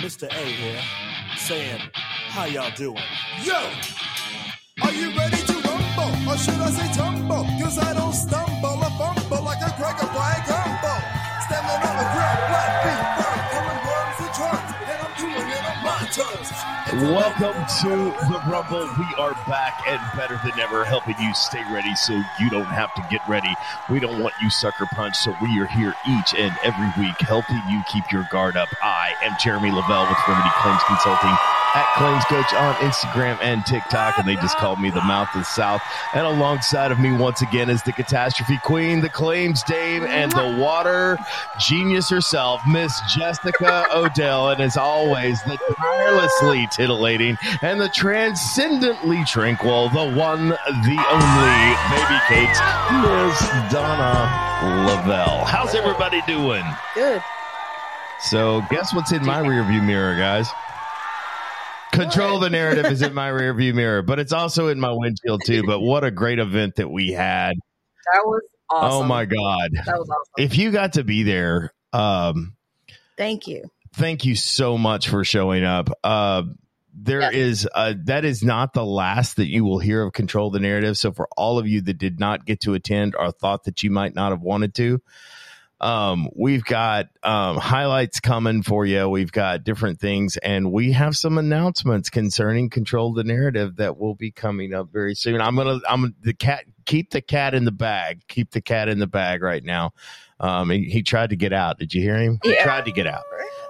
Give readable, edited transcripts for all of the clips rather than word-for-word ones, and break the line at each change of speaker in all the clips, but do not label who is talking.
Mr. A here, saying, how y'all doing?
Yo! Are you ready to rumble? Or should I say tumble? Cause I don't stumble or fumble like a cracker flying combo. Standing on the ground, black feet firm, killing worms and drums, and I'm doing it on my terms.
Welcome to the Rumble. We are back and better than ever, helping you stay ready so you don't have to get ready. We don't want you sucker punch, so we are here each and every week helping you keep your guard up. I am Jeremy Lavelle with Remedy Claims Consulting at Claims Coach on Instagram and TikTok, and they just called me the Mouth of the South. And alongside of me once again is the Catastrophe Queen, the Claims Dame, and the Water Genius herself, Miss Jessica Odell. And as always, the tirelessly titillating and the transcendently tranquil, the one, the only baby cakes, Miss Donna Lavelle. How's everybody doing?
Good.
So guess what's in my rearview mirror, guys? Control the Narrative is in my rearview mirror, but it's also in my windshield too. But what a great event that we had.
That was awesome.
Oh my God.
That was awesome.
If you got to be there,
Thank you.
thank you so much for showing up. That is not the last that you will hear of Control the Narrative. So for all of you that did not get to attend or thought that you might not have wanted to, we've got highlights coming for you. We've got different things, and we have some announcements concerning Control the Narrative that will be coming up very soon. Keep the cat in the bag. Keep the cat in the bag right now. He tried to get out. Did you hear him?
Yeah.
He tried to get out.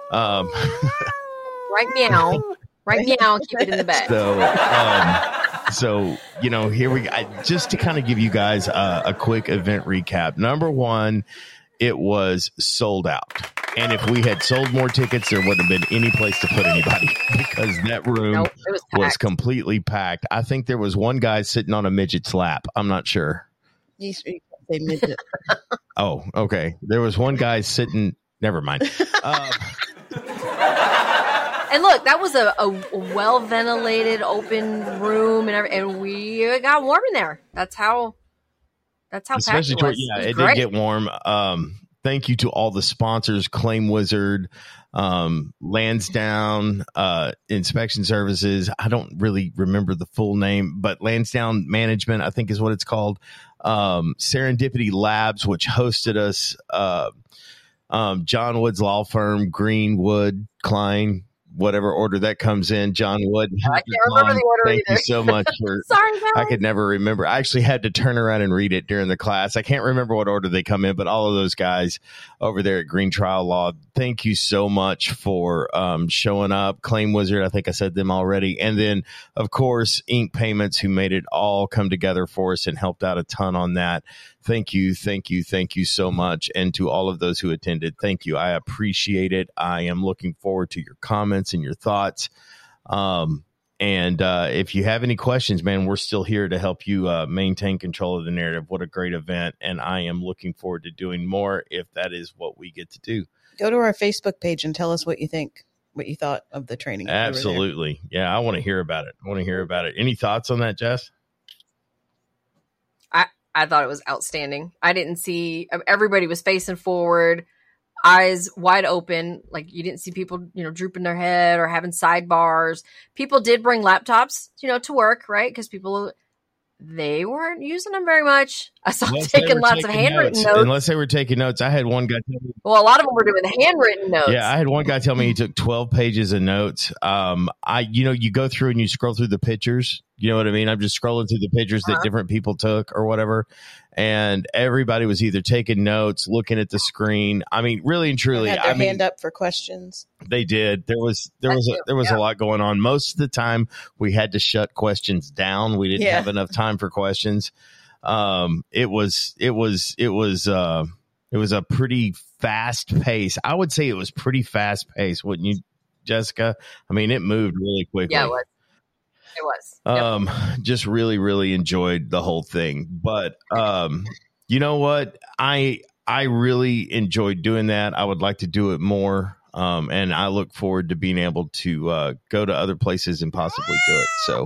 Right now. Right now, keep it in the bag.
So here we go. Just to kind of give you guys a quick event recap. Number one, it was sold out. And if we had sold more tickets, there wouldn't have been any place to put anybody because that room was completely packed. I think there was one guy sitting on a midget's lap. I'm not sure.
You say midget.
Oh, okay. There was one guy sitting. Never mind.
And look, that was a well-ventilated, open room, and we got warm in there. That's how
Especially
packed it was.
It did get warm. Thank you to all the sponsors: Claim Wizard, Lansdowne Inspection Services. I don't really remember the full name, but Lansdowne Management, I think, is what it's called. Serendipity Labs, which hosted us. John Wood's law firm, Greenwood Klein. Whatever order that comes in, John Wood.
I can't remember the order
Thank
either.
you so much for.
Sorry, guys.
I could never remember. I actually had to turn around and read it during the class. I can't remember what order they come in, but all of those guys over there at Green Trial Law, thank you so much for showing up. Claim Wizard, I think I said them already. And then, of course, Ink Payments, who made it all come together for us and helped out a ton on that. Thank you so much. And to all of those who attended, thank you. I appreciate it. I am looking forward to your comments and your thoughts. If you have any questions, man, we're still here to help you maintain control of the narrative. What a great event. And I am looking forward to doing more if that is what we get to do.
Go to our Facebook page and tell us what you think, what you thought of the training.
Absolutely. Yeah, I want to hear about it. Any thoughts on that, Jess?
I thought it was outstanding. I didn't see everybody was facing forward, eyes wide open. Like you didn't see people, drooping their head or having sidebars. People did bring laptops, to work, right? Because they weren't using them very much. I saw them taking lots of handwritten notes.
Unless they were taking notes. I had one guy tell me.
Well, a lot of them were doing the handwritten notes.
Yeah, I had one guy tell me he took 12 pages of notes. You go through and you scroll through the pictures. You know what I mean? I'm just scrolling through the pictures that different people took or whatever. And everybody was either taking notes, looking at the screen. I mean, really and truly.
They had their hand up for questions.
They did. There was a lot going on. Most of the time we had to shut questions down. We didn't have enough time for questions. It was a pretty fast pace. I would say it was pretty fast paced, wouldn't you, Jessica? I mean, it moved really quickly.
Yeah, it was. Yep.
Just really, really enjoyed the whole thing. But you know what? I really enjoyed doing that. I would like to do it more. And I look forward to being able to go to other places and possibly do it. So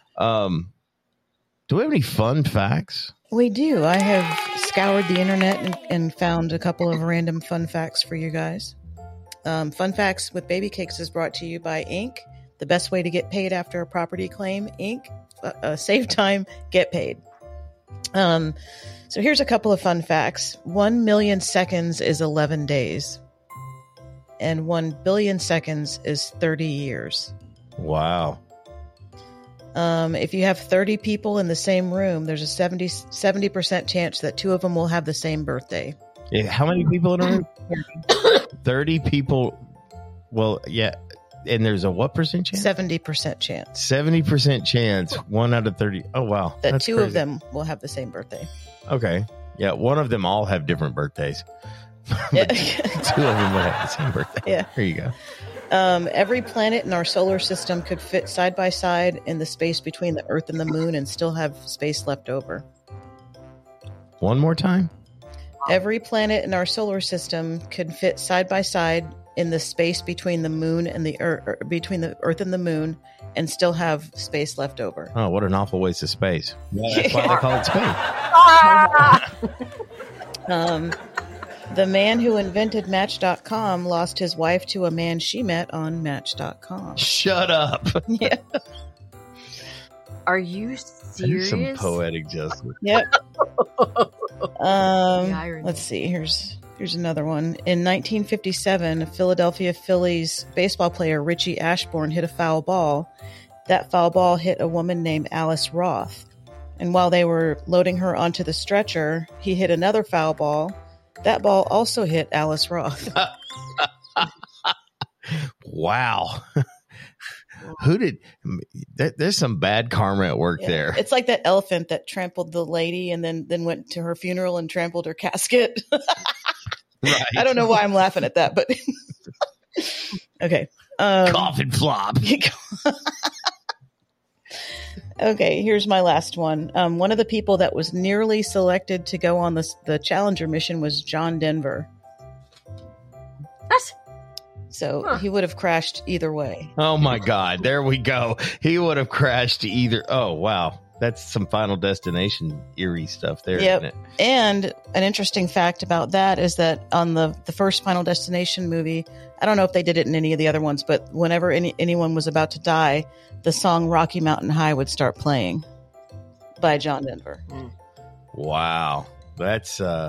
do we have any fun facts?
We do. I have scoured the internet and found a couple of random fun facts for you guys. Fun Facts with Baby Cakes is brought to you by Inc., the best way to get paid after a property claim. Inc., save time, get paid. So here's a couple of fun facts. 1 million seconds is 11 days. And 1 billion seconds is 30 years.
Wow.
If you have 30 people in the same room, there's a 70% chance that 2 of them will have the same birthday.
How many people in a room? 30 people. Well, yeah. And there's a what percent chance?
70% chance.
70% chance. 1 out of 30. Oh, wow.
That
That's
2
crazy.
of them will have the same birthday.
Okay. Yeah. One of them all have different birthdays.
Yeah.
2 of them will have the same birthday.
Yeah.
There you go.
Every planet in our solar system could fit side by side in the space between the Earth and the Moon and still have space left over.
One more time.
Every planet in our solar system could fit side by side in the space between the Moon and the Earth, between the Earth and the Moon, and still have space left over.
Oh, what an awful waste of space. That's why they call it space.
The man who invented Match.com lost his wife to a man she met on Match.com.
Shut up.
Yeah.
Are you
Here's
serious?
some poetic justice.
Yep.
irony.
Let's see. Here's another one. In 1957, a Philadelphia Phillies baseball player, Richie Ashburn, hit a foul ball. That foul ball hit a woman named Alice Roth. And while they were loading her onto the stretcher, he hit another foul ball. That ball also hit Alice Roth.
Wow. Who did? There's some bad karma at work
Yeah.
there.
It's like that elephant that trampled the lady and then went to her funeral and trampled her casket.
Right.
I don't know why I'm laughing at that, but okay.
Coffin flop.
Okay, here's my last one. One of the people that was nearly selected to go on the Challenger mission was John Denver.
What?
So he would have crashed either way.
Oh my God. There we go. He would have crashed either. Oh, wow. That's some Final Destination eerie stuff there,
Yep.
isn't it?
And an interesting fact about that is that on the first Final Destination movie, I don't know if they did it in any of the other ones, but whenever anyone was about to die, the song Rocky Mountain High would start playing by John Denver.
Wow. That's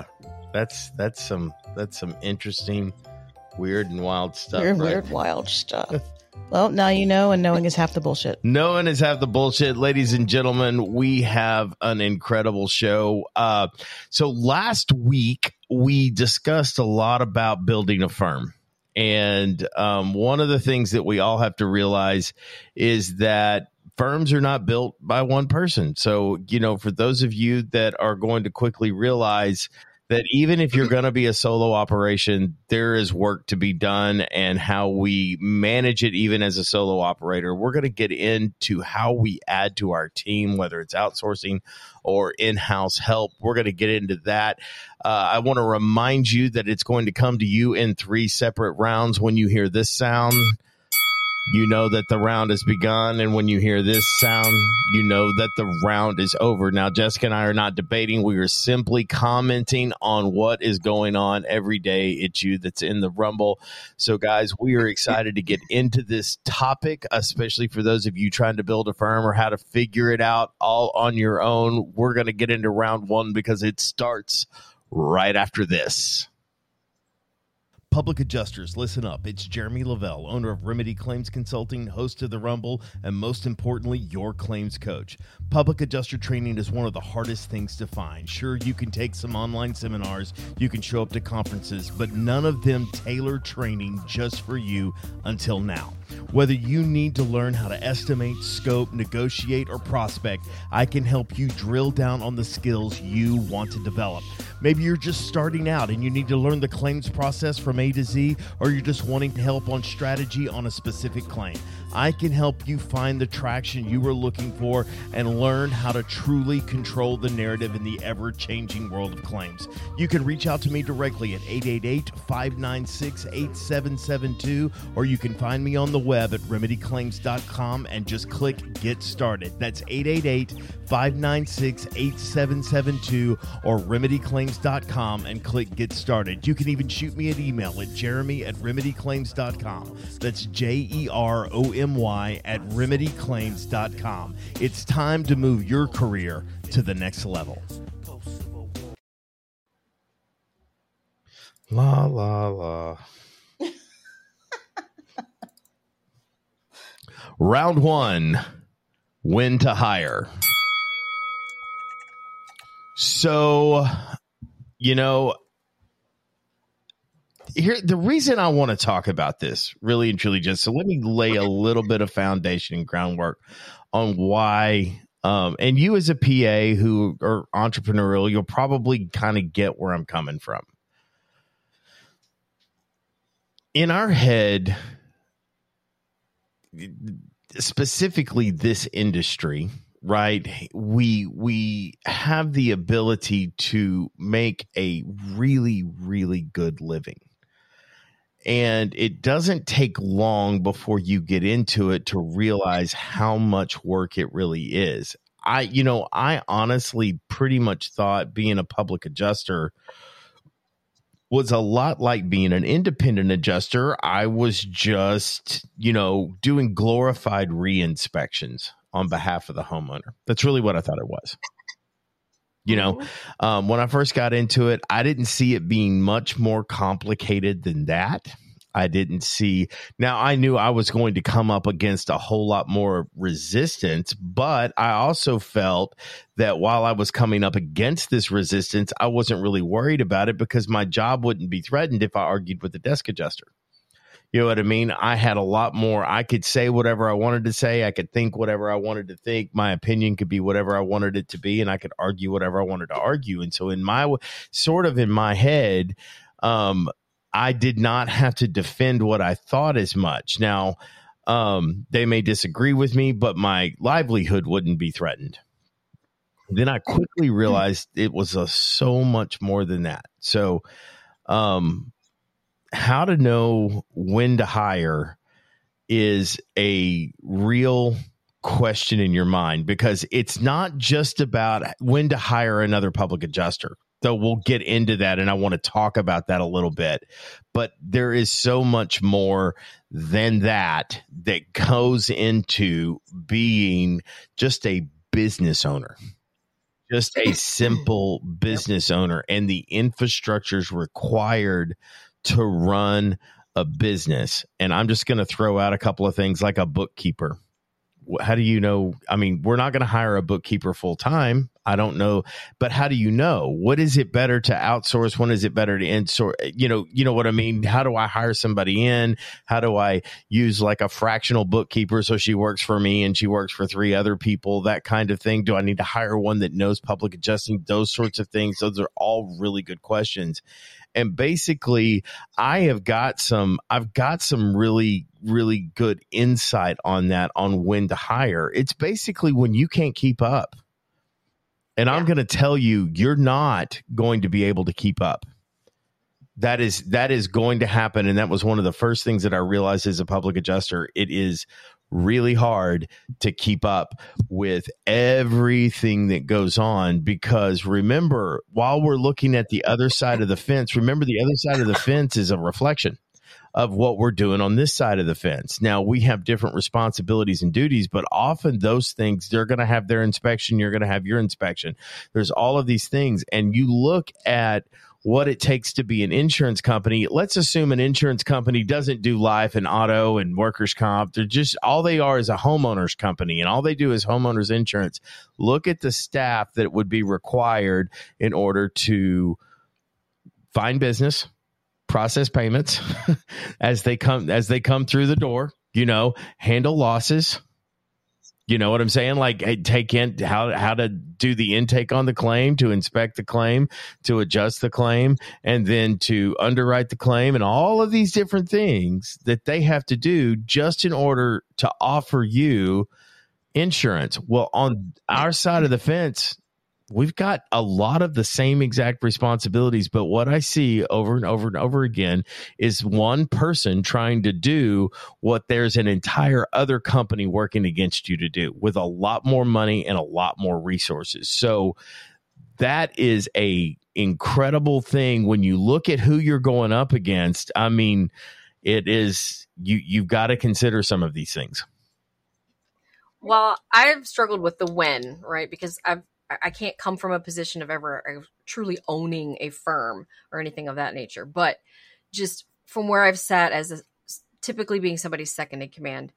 some interesting, weird and wild stuff.
Weird, wild stuff. Well, now you know, and knowing is half the bullshit.
Knowing is half the bullshit. Ladies and gentlemen, we have an incredible show. So last week, we discussed a lot about building a firm. And one of the things that we all have to realize is that firms are not built by one person. So, for those of you that are going to quickly realize that even if you're going to be a solo operation, there is work to be done, and how we manage it even as a solo operator. We're going to get into how we add to our team, whether it's outsourcing or in-house help. We're going to get into that. I want to remind you that it's going to come to you in 3 separate rounds. When you hear this sound, you know that the round has begun. And when you hear this sound, you know that the round is over. Now, Jessica and I are not debating. We are simply commenting on what is going on every day. It's you that's in the Rumble. So, guys, we are excited to get into this topic, especially for those of you trying to build a firm or how to figure it out all on your own. We're going to get into round 1 because it starts right after this. Public adjusters, listen up. It's Jeremy Lavelle, owner of Remedy Claims Consulting, host of The Rumble, and most importantly, your claims coach. Public adjuster training is one of the hardest things to find. Sure, you can take some online seminars, you can show up to conferences, but none of them tailor training just for you until now. Whether you need to learn how to estimate, scope, negotiate, or prospect, I can help you drill down on the skills you want to develop. Maybe you're just starting out and you need to learn the claims process from A to Z, or you're just wanting help on strategy on a specific claim. I can help you find the traction you are looking for and learn how to truly control the narrative in the ever-changing world of claims. You can reach out to me directly at 888-596-8772, or you can find me on the web at remedyclaims.com and just click Get Started. That's 888-596-8772 or remedyclaims.com. remedyclaims.com and click Get Started. You can even shoot me an email at jeremy@remedyclaims.com. That's JEROMY@remedyclaims.com. It's time to move your career to the next level. La, la, la. Round one, when to hire. So, here, the reason I want to talk about this really and truly, just so let me lay a little bit of foundation and groundwork on why, and you as a PA who are entrepreneurial, you'll probably kind of get where I'm coming from. In our head, specifically this industry, right? We have the ability to make a really, really good living. And it doesn't take long before you get into it to realize how much work it really is. I honestly pretty much thought being a public adjuster was a lot like being an independent adjuster. I was just, doing glorified re-inspections on behalf of the homeowner. That's really what I thought it was. When I first got into it, I didn't see it being much more complicated than that. Now I knew I was going to come up against a whole lot more resistance, but I also felt that while I was coming up against this resistance, I wasn't really worried about it because my job wouldn't be threatened if I argued with the desk adjuster. You know what I mean? I had a lot more. I could say whatever I wanted to say. I could think whatever I wanted to think. My opinion could be whatever I wanted it to be, and I could argue whatever I wanted to argue. And so in my head, I did not have to defend what I thought as much. Now, they may disagree with me, but my livelihood wouldn't be threatened. Then I quickly realized it was so much more than that. So, how to know when to hire is a real question in your mind, because it's not just about when to hire another public adjuster. So we'll get into that, and I want to talk about that a little bit. But there is so much more than that goes into being just a business owner, just a simple business owner, and the infrastructures required to run a business. And I'm just going to throw out a couple of things like a bookkeeper. How do you know? I mean, we're not going to hire a bookkeeper full time. I don't know. But how do you know? What is it better to outsource? When is it better to insource? You know what I mean? How do I hire somebody in? How do I use like a fractional bookkeeper so she works for me and she works for 3 other people? That kind of thing. Do I need to hire one that knows public adjusting? Those sorts of things. Those are all really good questions. And basically, I've got some really, really good insight on that, on when to hire. It's basically when you can't keep up. And I'm going to tell you, you're not going to be able to keep up. That is going to happen. And that was one of the first things that I realized as a public adjuster. It is really hard to keep up with everything that goes on, because remember, while we're looking at the other side of the fence, remember the other side of the fence is a reflection of what we're doing on this side of the fence. Now, we have different responsibilities and duties, but often those things, they're going to have their inspection. You're going to have your inspection. There's all of these things. And you look at what it takes to be an insurance company. Let's assume an insurance company doesn't do life and auto and workers' comp. They're just, all they are is a homeowner's company, and all they do is homeowners insurance. Look at the staff that would be required in order to find business, process payments as they come through the door, handle losses. You know what I'm saying? Like, hey, take in how to do the intake on the claim, to inspect the claim, to adjust the claim, and then to underwrite the claim, and all of these different things that they have to do just in order to offer you insurance. Well, on our side of the fence, we've got a lot of the same exact responsibilities, but what I see over and over and over again is one person trying to do what there's an entire other company working against you to do, with a lot more money and a lot more resources. So that is a incredible thing when you look at who you're going up against. I mean, it is, you've got to consider some of these things.
Well, I've struggled with the when, right? Because I can't come from a position of ever truly owning a firm or anything of that nature. But just from where I've sat as typically being somebody's second in command,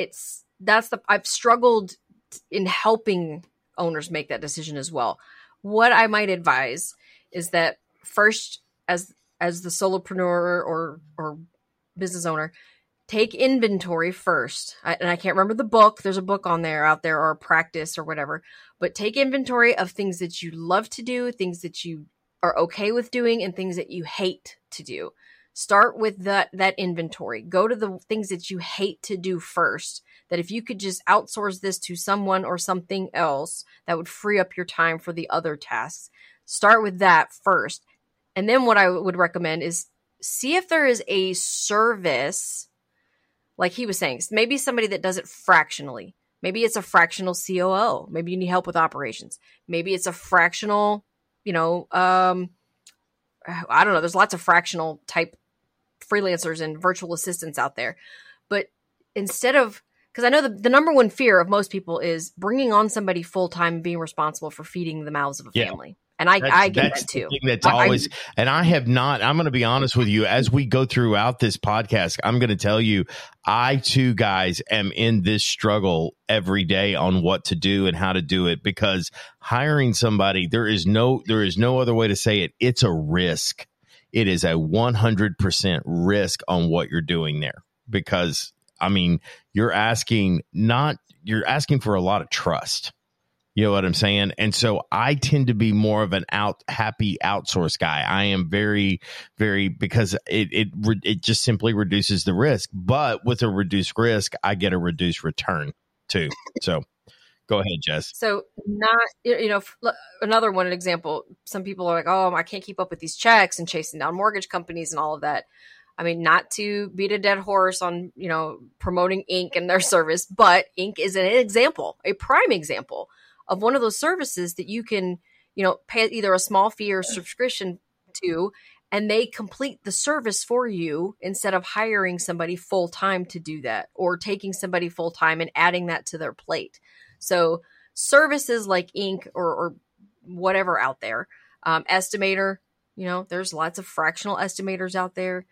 I've struggled in helping owners make that decision as well. What I might advise is that first, as the solopreneur or business owner, take inventory first. And I can't remember the book. There's a book out there or a practice or whatever, but take inventory of things that you love to do, things that you are okay with doing, and things that you hate to do. Start with that inventory. Go to the things that you hate to do first, that if you could just outsource this to someone or something else, that would free up your time for the other tasks. Start with that first. And then what I would recommend is see if there is a service, like he was saying, maybe somebody that does it fractionally. Maybe it's a fractional COO. Maybe you need help with operations. Maybe it's a fractional, I don't know. There's lots of fractional type freelancers and virtual assistants out there. But instead of, because I know the number one fear of most people is bringing on somebody full-time and being responsible for feeding the mouths of a family. And I get that too.
That's always, and I have not, I'm going to be honest with you, as we go throughout this podcast, I'm going to tell you, I too, guys, am in this struggle every day on what to do and how to do it, because hiring somebody, there is no other way to say it. It's a risk. It is a 100% risk on what you're doing there, because I mean, you're asking for a lot of trust. You know what I'm saying? And so I tend to be more of an happy outsource guy. I am very, very, because it just simply reduces the risk. But with a reduced risk, I get a reduced return too. So go ahead, Jess.
So another one, an example, some people are like, oh, I can't keep up with these checks and chasing down mortgage companies and all of that. I mean, not to beat a dead horse on, promoting Inc. and their service, but Inc. is an example, a prime example of one of those services that you can, pay either a small fee or subscription to, and they complete the service for you instead of hiring somebody full time to do that, or taking somebody full time and adding that to their plate. So services like Inc. or whatever out there, estimator, there's lots of fractional estimators out there.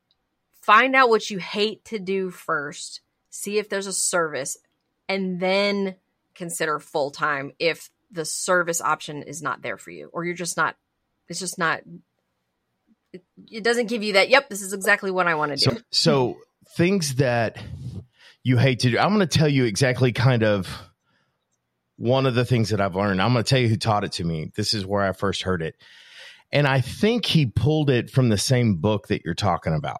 Find out what you hate to do first, see if there's a service, and then consider full-time if the service option is not there for you, or it doesn't give you that, yep, this is exactly what I want to do.
So things that you hate to do, I'm going to tell you exactly kind of one of the things that I've learned. I'm going to tell you who taught it to me. This is where I first heard it. And I think he pulled it from the same book that you're talking about.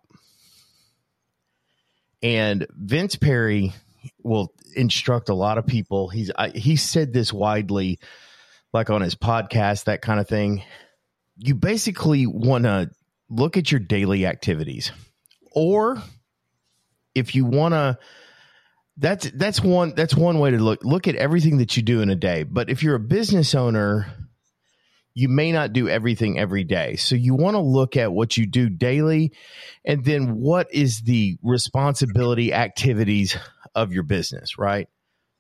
And Vince Perry will instruct a lot of people. He said this widely, like on his podcast, that kind of thing. You basically want to look at your daily activities, or if you want to, that's one way to look at everything that you do in a day. But if you're a business owner, you may not do everything every day. So you want to look at what you do daily, and then what is the responsibility activities of your business, right?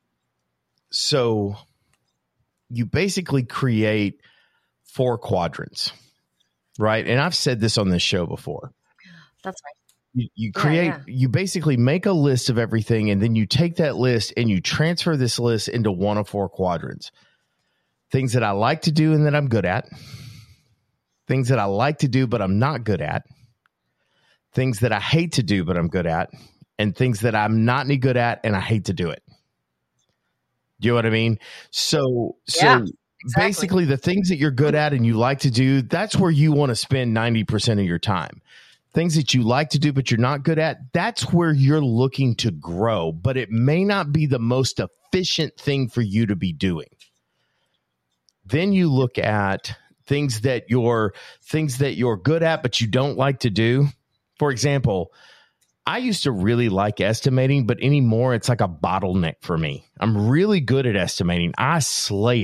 So you basically create 4 quadrants, right? And I've said this on this show before.
That's right.
You create, you basically make a list of everything, and then you take that list and you transfer this list into one of 4 quadrants. Things that I like to do and that I'm good at. Things that I like to do but I'm not good at. Things that I hate to do but I'm good at. And things that I'm not any good at and I hate to do it. Do you know what I mean? So
exactly.
Basically the things that you're good at and you like to do, that's where you want to spend 90% of your time. Things that you like to do but you're not good at, that's where you're looking to grow, but it may not be the most efficient thing for you to be doing. Then you look at things that you're good at, but you don't like to do. For example, I used to really like estimating, but anymore it's like a bottleneck for me. I'm really good at estimating. I slay it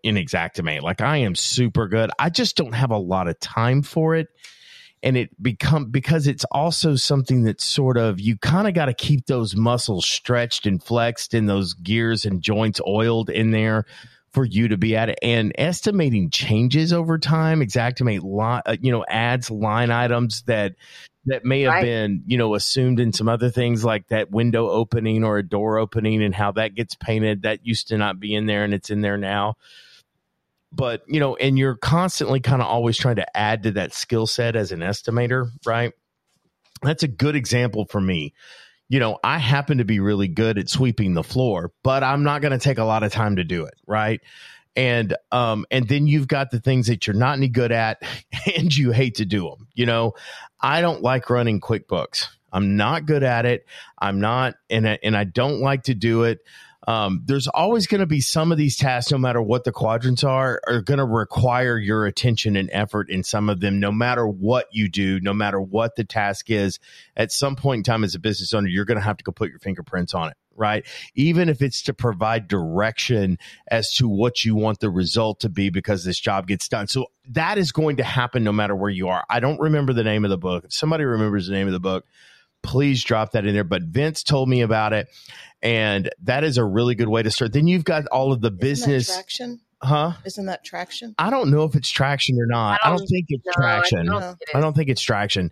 in Xactimate. Like, I am super good. I just don't have a lot of time for it. And because it's also something that's sort of, you kind of got to keep those muscles stretched and flexed and those gears and joints oiled in there for you to be at it. And estimating changes over time. Xactimate, adds line items that may have been, assumed in some other things, like that window opening or a door opening and how that gets painted. That used to not be in there and it's in there now. But, and you're constantly kind of always trying to add to that skill set as an estimator, right? That's a good example for me. I happen to be really good at sweeping the floor, but I'm not going to take a lot of time to do it, right? And then you've got the things that you're not any good at and you hate to do them. I don't like running QuickBooks. I'm not good at it. I'm not, and I don't like to do it. There's always going to be some of these tasks, no matter what the quadrants are going to require your attention and effort in some of them, no matter what you do, no matter what the task is. At some point in time as a business owner, you're going to have to go put your fingerprints on it, right? Even if it's to provide direction as to what you want the result to be because this job gets done. So that is going to happen no matter where you are. I don't remember the name of the book. If somebody remembers the name of the book, please drop that in there. But Vince told me about it, and that is a really good way to start. Then you've got all of the business.
Traction?
Huh?
Isn't that Traction?
I don't know if it's Traction or not. I don't think it's Traction. I don't think it's Traction.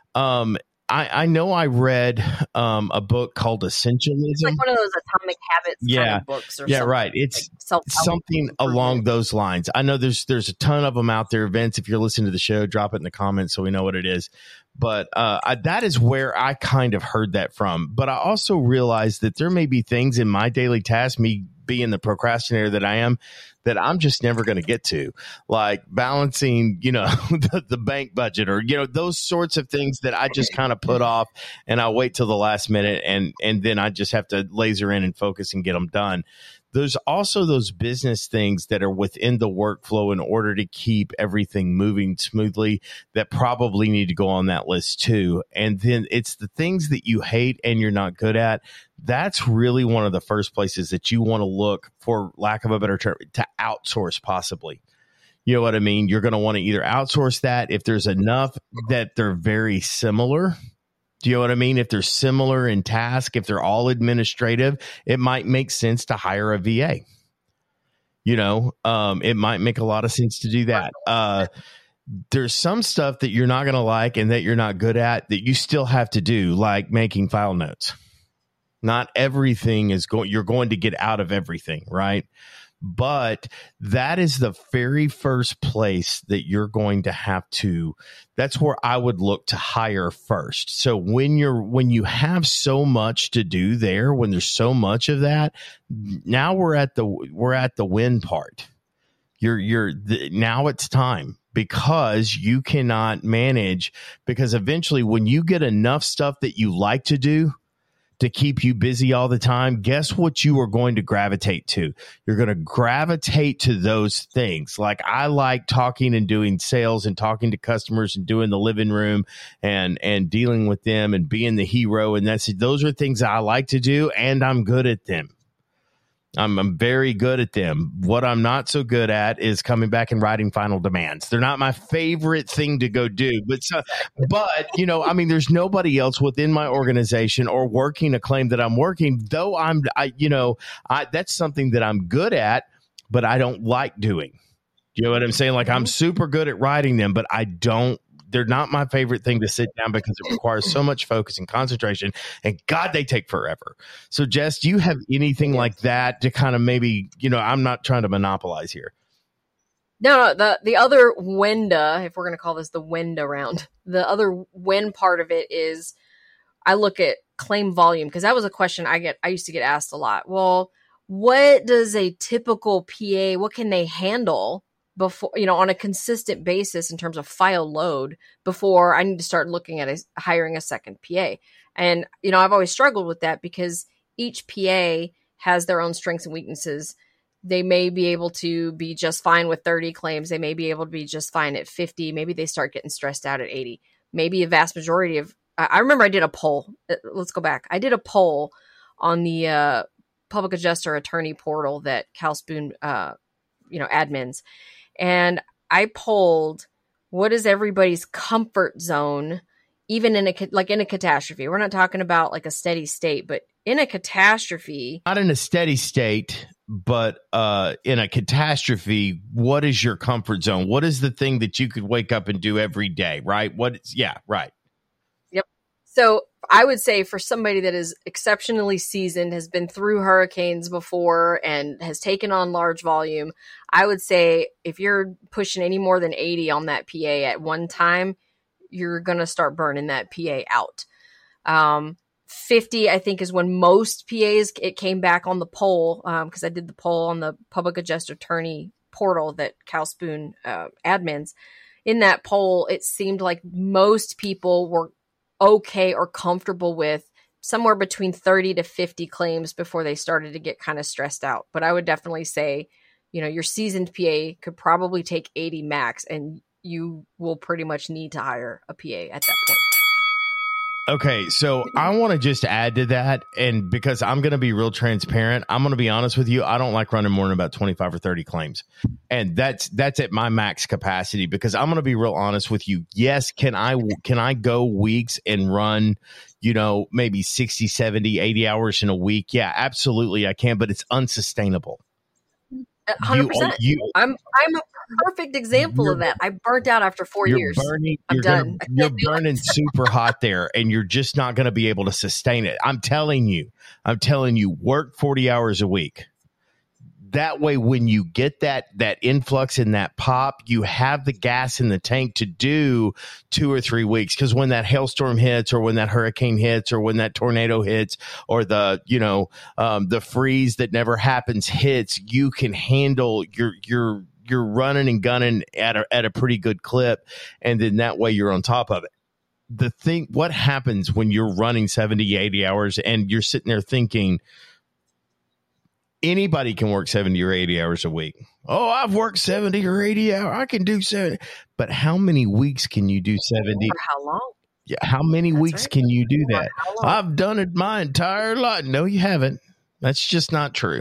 I know I read a book called Essentialism.
It's like one of those Atomic Habits kind of books or something.
Right. It's like something along those lines. I know there's a ton of them out there. Vince, if you're listening to the show, drop it in the comments so we know what it is. But that is where I kind of heard that from. But I also realized that there may be things in my daily task, me being the procrastinator that I am, that I'm just never going to get to, like balancing, the bank budget or, those sorts of things that I just kind of put off and I'll wait till the last minute. And then I just have to laser in and focus and get them done. There's also those business things that are within the workflow in order to keep everything moving smoothly that probably need to go on that list too. And then it's the things that you hate and you're not good at. That's really one of the first places that you want to look, for lack of a better term, to outsource possibly. You know what I mean? You're going to want to either outsource that if there's enough that they're very similar. Do you know what I mean? If they're similar in task, if they're all administrative, it might make sense to hire a VA. It might make a lot of sense to do that. There's some stuff that you're not going to like and that you're not good at that you still have to do, like making file notes. Not everything is you're going to get out of everything, right? But that is the very first place that you're going to have to, that's where I would look to hire first. So when you have so much to do there, when there's so much of that, now we're at the win part. Now it's time, because you cannot manage, because eventually when you get enough stuff that you like to do to keep you busy all the time, guess what you are going to gravitate to? You're going to gravitate to those things. Like, I like talking and doing sales and talking to customers and doing the living room and dealing with them and being the hero. And those are things I like to do, and I'm good at them. I'm very good at them. What I'm not so good at is coming back and writing final demands. They're not my favorite thing to go do. But there's nobody else within my organization or working a claim that I'm working, though that's something that I'm good at, but I don't like doing. You know what I'm saying? Like, I'm super good at writing them, but they're not my favorite thing to sit down because it requires so much focus and concentration, and God, they take forever. So Jess, do you have anything like that to kind of maybe, I'm not trying to monopolize here.
No, the other WENDA, if we're going to call this the WENDA round, the other WEN part of it is I look at claim volume, because that was a question I used to get asked a lot. Well, what does a typical PA, what can they handle before, on a consistent basis in terms of file load before I need to start looking at hiring a second PA? And, I've always struggled with that, because each PA has their own strengths and weaknesses. They may be able to be just fine with 30 claims. They may be able to be just fine at 50. Maybe they start getting stressed out at 80. Maybe a vast majority of, I remember I did a poll. Let's go back. I did a poll on the public adjuster attorney portal that Cal Spoon admins. And I polled, what is everybody's comfort zone, even in a catastrophe? We're not talking about like a steady state, but in a catastrophe.
Not in a steady state, but in a catastrophe, what is your comfort zone? What is the thing that you could wake up and do every day, right? Right.
Yep. So I would say for somebody that is exceptionally seasoned, has been through hurricanes before and has taken on large volume, I would say if you're pushing any more than 80 on that PA at one time, you're going to start burning that PA out. 50, I think, is when most PAs, it came back on the poll, because I did the poll on the public adjuster attorney portal that Cal Spoon admins. In that poll, it seemed like most people were okay or comfortable with somewhere between 30 to 50 claims before they started to get kind of stressed out. But I would definitely say, your seasoned PA could probably take 80 max, and you will pretty much need to hire a PA at that point.
Okay, so I want to just add to that, and because I'm going to be real transparent, I'm going to be honest with you. I don't like running more than about 25 or 30 claims, and that's at my max capacity. Because I'm going to be real honest with you. Yes, can I go weeks and run, maybe 60, 70, 80 hours in a week? Yeah, absolutely, I can, but it's unsustainable.
100%. I'm a perfect example of that. I burnt out after 4 years. I'm done.
You're burning super hot there, and you're just not going to be able to sustain it. I'm telling you, work 40 hours a week. That way, when you get that influx and that pop, you have the gas in the tank to do 2 or 3 weeks. Because when that hailstorm hits, or when that hurricane hits, or when that tornado hits, or the freeze that never happens hits, you can handle you're running and gunning at a pretty good clip, and then that way you're on top of it. What happens when you're running 70, 80 hours and you're sitting there thinking, anybody can work 70 or 80 hours a week. Oh, I've worked 70 or 80 hours. I can do 70. But how many weeks can you do 70?
For how long?
Yeah, how many weeks can you do that? I've done it my entire life. No, you haven't. That's just not true.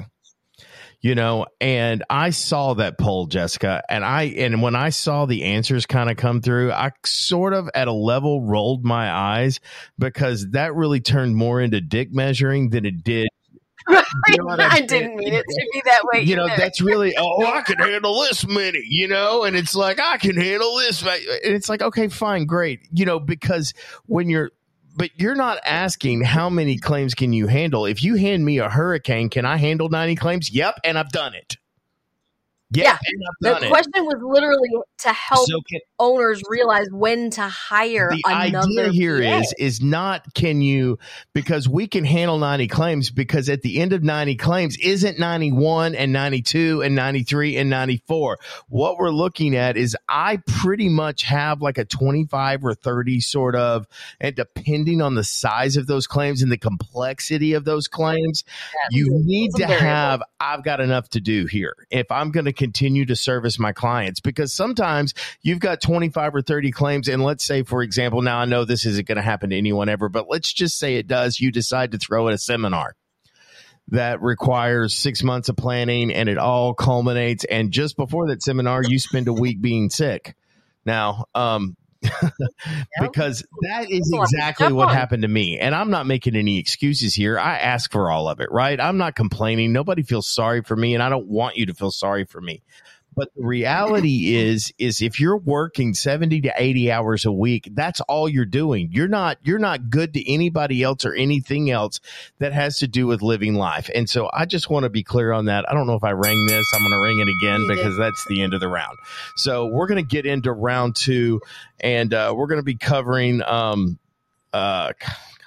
And I saw that poll, Jessica, and when I saw the answers kind of come through, I sort of at a level rolled my eyes, because that really turned more into dick measuring than it did.
I didn't mean it to be that way.
That's really, I can handle this many, and it's like, I can handle this. And it's like, okay, fine, great. Because but you're not asking how many claims can you handle. If you hand me a hurricane, can I handle 90 claims? Yep. And I've done it.
Yeah. The question was literally to help owners realize when to hire another.
The idea here
PA.
is not can you, because we can handle 90 claims, because at the end of 90 claims isn't 91 and 92 and 93 and 94. What we're looking at is I pretty much have like a 25 or 30 sort of, and depending on the size of those claims and the complexity of those claims, you need to have, I've got enough to do here if I'm going to continue to service my clients. Because sometimes you've got 25 or 30 claims, and let's say, for example, now I know this isn't going to happen to anyone ever, but let's just say it does. You decide to throw in a seminar that requires 6 months of planning, and it all culminates, and just before that seminar you spend a week being sick. Now because that is exactly what happened to me. And I'm not making any excuses here. I ask for all of it, right? I'm not complaining. Nobody feels sorry for me, and I don't want you to feel sorry for me. But the reality is if you're working 70 to 80 hours a week, that's all you're doing. You're not good to anybody else or anything else that has to do with living life. And so I just want to be clear on that. I don't know if I rang this. I'm going to ring it again because that's the end of the round. So we're going to get into round 2, and we're going to be covering come on.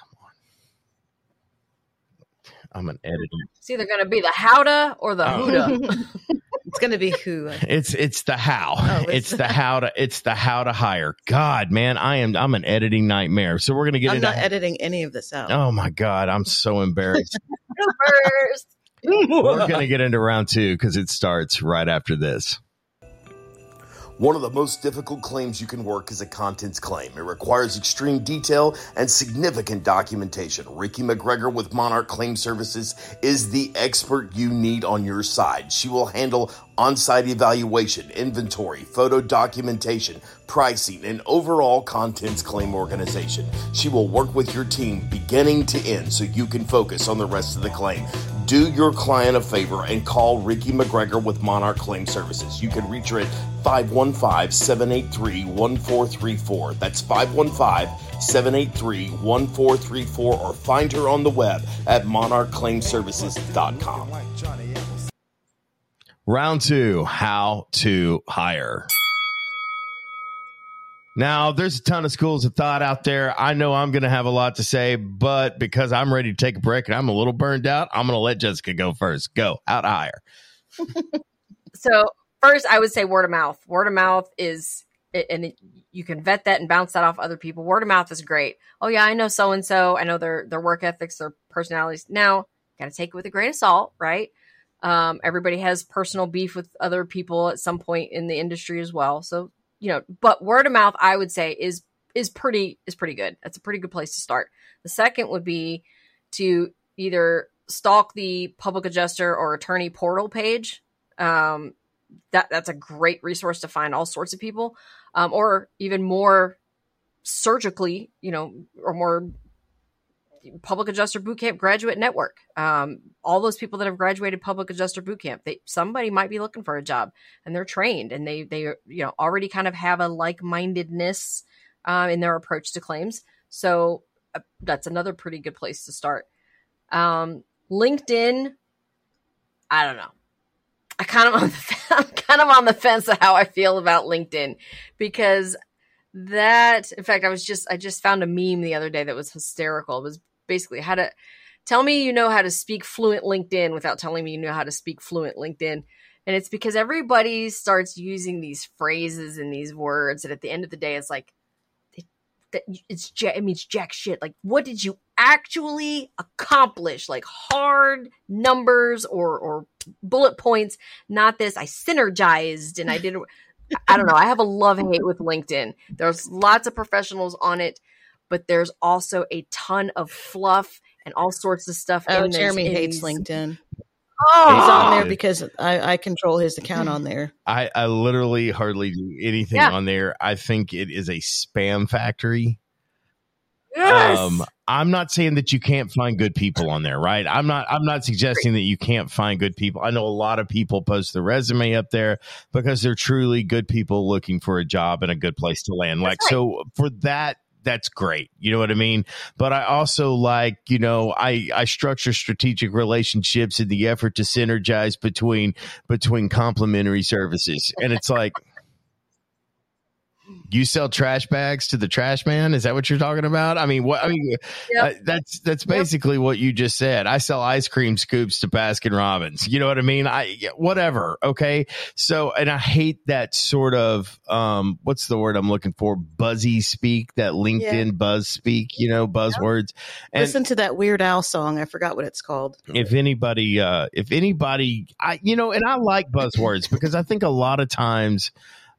I'm an editor.
It's either going to be the howda or the hooda.
It's going to be who.
It's the how. It's the how to hire. God, man, I'm an editing nightmare. So we're going to get into.
I'm not editing any of this out.
Oh my God, I'm so embarrassed. We're going to get into round 2 because it starts right after this.
One of the most difficult claims you can work is a contents claim. It requires extreme detail and significant documentation. Ricky McGregor with Monarch Claim Services is the expert you need on your side. She will handle on-site evaluation, inventory, photo documentation, pricing, and overall contents claim organization. She will work with your team beginning to end so you can focus on the rest of the claim. Do your client a favor and call Ricky McGregor with Monarch Claim Services. You can reach her at 515-783-1434. That's 515-783-1434, or find her on the web at monarchclaimservices.com.
Round 2, how to hire. Now, there's a ton of schools of thought out there. I know I'm going to have a lot to say, but because I'm ready to take a break and I'm a little burned out, I'm going to let Jessica go first. Go. How to hire.
So first, I would say word of mouth. Word of mouth is, and you can vet that and bounce that off other people. Word of mouth is great. Oh yeah, I know so-and-so. I know their work ethics, their personalities. Now, got to take it with a grain of salt, right? Everybody has personal beef with other people at some point in the industry as well. So, but word of mouth, I would say is pretty good. That's a pretty good place to start. The second would be to either stalk the public adjuster or attorney portal page. That's a great resource to find all sorts of people, or even more surgically, or more public adjuster bootcamp graduate network. All those people that have graduated public adjuster bootcamp, somebody might be looking for a job, and they're trained, and they already kind of have a like-mindedness in their approach to claims. So that's another pretty good place to start. LinkedIn, I don't know. I'm kind of on the fence of how I feel about LinkedIn, because in fact, I just found a meme the other day that was hysterical. It was basically tell me you know how to speak fluent LinkedIn without telling me you know how to speak fluent LinkedIn. And it's because everybody starts using these phrases and these words, and at the end of the day, it's like, it means jack shit. Like, what did you actually accomplish? Like hard numbers or bullet points, not this. I synergized and I did. I don't know. I have a love-hate with LinkedIn. There's lots of professionals on it, but there's also a ton of fluff and all sorts of stuff.
Jeremy hates LinkedIn.
Oh,
he's on there because I control his account on there.
I literally hardly do anything on there. I think it is a spam factory.
Yes.
I'm not saying that you can't find good people on there, right? I'm not suggesting that you can't find good people. I know a lot of people post their resume up there because they're truly good people looking for a job and a good place to land. So for that, that's great. You know what I mean? But I also I structure strategic relationships in the effort to synergize between complementary services. And it's like, you sell trash bags to the trash man? Is that what you're talking about? I mean, yep. That's basically what you just said. I sell ice cream scoops to Baskin Robbins. You know what I mean? Whatever. Okay. So, and I hate that sort of, what's the word I'm looking for? Buzzy speak, that LinkedIn buzz speak, buzzwords. And
listen to that Weird Al song. I forgot what it's called.
If anybody, and I like buzzwords because I think a lot of times,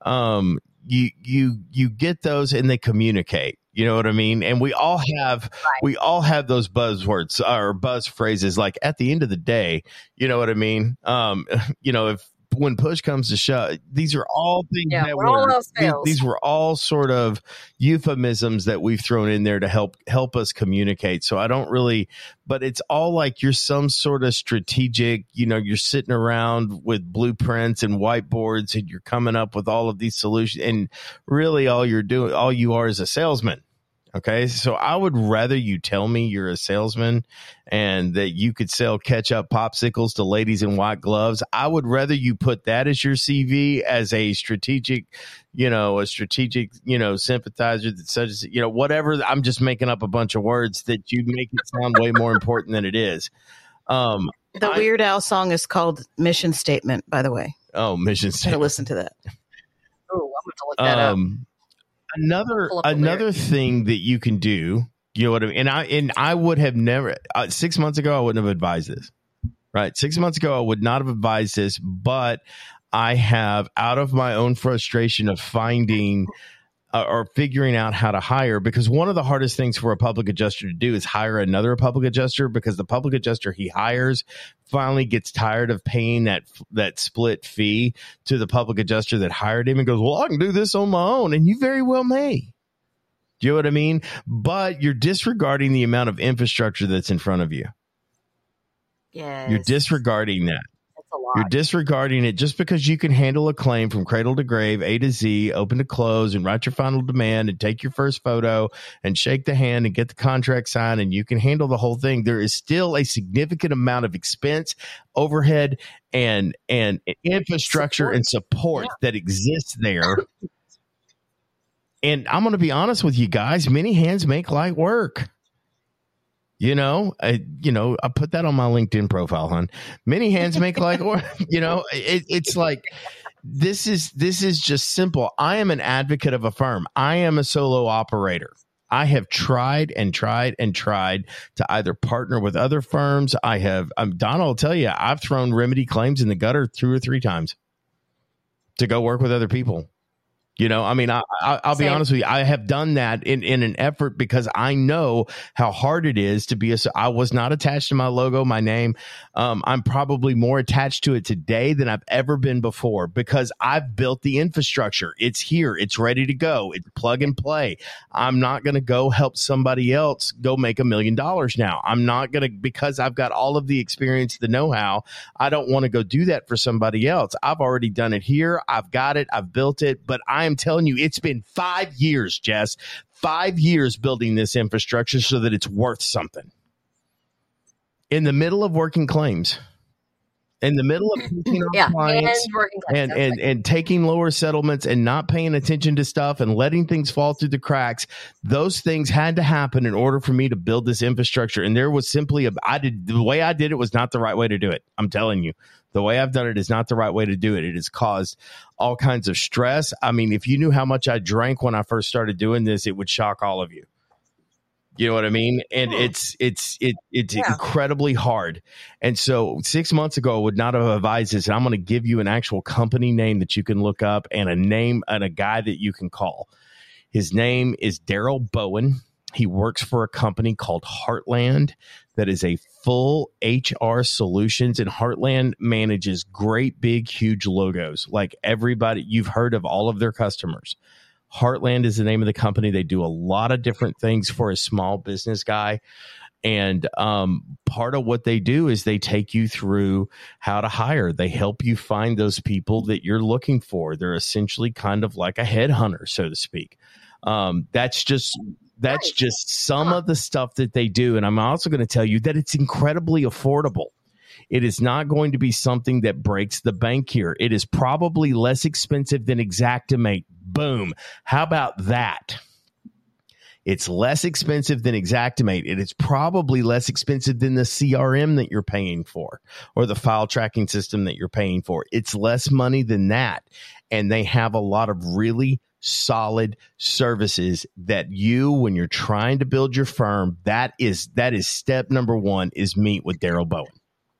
you get those and they communicate, you know what I mean? And we all have those buzzwords or buzz phrases, like at the end of the day, you know what I mean? When push comes to shove, these are all things these were all sort of euphemisms that we've thrown in there to help us communicate. So I don't really, but it's all like you're some sort of strategic, you're sitting around with blueprints and whiteboards and you're coming up with all of these solutions, and really all you are is a salesman. Okay, so I would rather you tell me you're a salesman and that you could sell ketchup popsicles to ladies in white gloves. I would rather you put that as your CV as a strategic, sympathizer that such as, whatever. I'm just making up a bunch of words that you make it sound way more important than it is.
The Weird Al song is called Mission Statement, by the way.
Oh, Mission Statement.
Listen to that.
Oh, I'm going to look that up.
Another thing that you can do, you know what I mean? And I would have never, 6 months ago, I wouldn't have advised this, right? 6 months ago, I would not have advised this, but I have, out of my own frustration of finding or figuring out how to hire, because one of the hardest things for a public adjuster to do is hire another public adjuster, because the public adjuster he hires finally gets tired of paying that split fee to the public adjuster that hired him and goes, well, I can do this on my own. And you very well may. Do you know what I mean? But you're disregarding the amount of infrastructure that's in front of you.
Yes.
You're disregarding that.
That's a lot.
You're disregarding it just because you can handle a claim from cradle to grave, A to Z, open to close, and write your final demand and take your first photo and shake the hand and get the contract signed, and you can handle the whole thing. There is still a significant amount of expense, overhead, and infrastructure and support that exists there. And I'm going to be honest with you guys, many hands make light work. I put that on my LinkedIn profile, hon. Many hands make light work. It's like, this is just simple. I am an advocate of a firm. I am a solo operator. I have tried and tried and tried to either partner with other firms. Donna will tell you, I've thrown remedy claims in the gutter 2 or 3 times to go work with other people. I'll be honest with you. I have done that in an effort because I know how hard it is to be I was not attached to my logo, my name. I'm probably more attached to it today than I've ever been before because I've built the infrastructure. It's here. It's ready to go. It's plug and play. I'm not going to go help somebody else go make $1 million now. I'm not going to, because I've got all of the experience, the know-how. I don't want to go do that for somebody else. I've already done it here. I've got it. I've built it, but I'm telling you, it's been 5 years, Jess, 5 years building this infrastructure so that it's worth something. In the middle of working claims, in the middle of taking on clients and taking lower settlements and not paying attention to stuff and letting things fall through the cracks, those things had to happen in order for me to build this infrastructure. And there was simply the way I did it was not the right way to do it. I'm telling you. The way I've done it is not the right way to do it. It has caused all kinds of stress. I mean, if you knew how much I drank when I first started doing this, it would shock all of you. You know what I mean? And it's incredibly hard. And so 6 months ago, I would not have advised this. And I'm going to give you an actual company name that you can look up and a name and a guy that you can call. His name is Daryl Bowen. He works for a company called Heartland that is a full HR solutions, and Heartland manages great, big, huge logos. Like everybody, you've heard of all of their customers. Heartland is the name of the company. They do a lot of different things for a small business guy. And part of what they do is they take you through how to hire. They help you find those people that you're looking for. They're essentially kind of like a headhunter, so to speak. That's just some of the stuff that they do. And I'm also going to tell you that it's incredibly affordable. It is not going to be something that breaks the bank here. It is probably less expensive than Xactimate. Boom. How about that? It's less expensive than Xactimate. It is probably less expensive than the CRM that you're paying for or the file tracking system that you're paying for. It's less money than that. And they have a lot of really solid services that when you're trying to build your firm, that is step number 1 is meet with Daryl Bowen.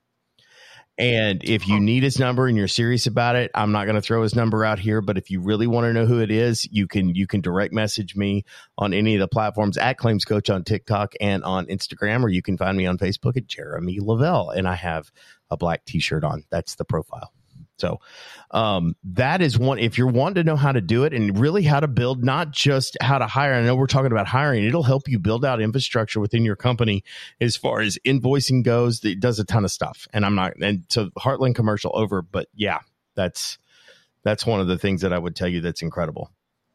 And if you need his number and you're serious about it, I'm not going to throw his number out here, but if you really want to know who it is, you can direct message me on any of the platforms at Claims Coach on TikTok and on Instagram, or you can find me on Facebook at Jeremy Lavelle. And I have a black t-shirt on. That's the profile. So that is one. If you're wanting to know how to do it and really how to build, not just how to hire. I know we're talking about hiring. It'll help you build out infrastructure within your company as far as invoicing goes. It does a ton of stuff. And so Heartland commercial over. But yeah, that's one of the things that I would tell you that's incredible.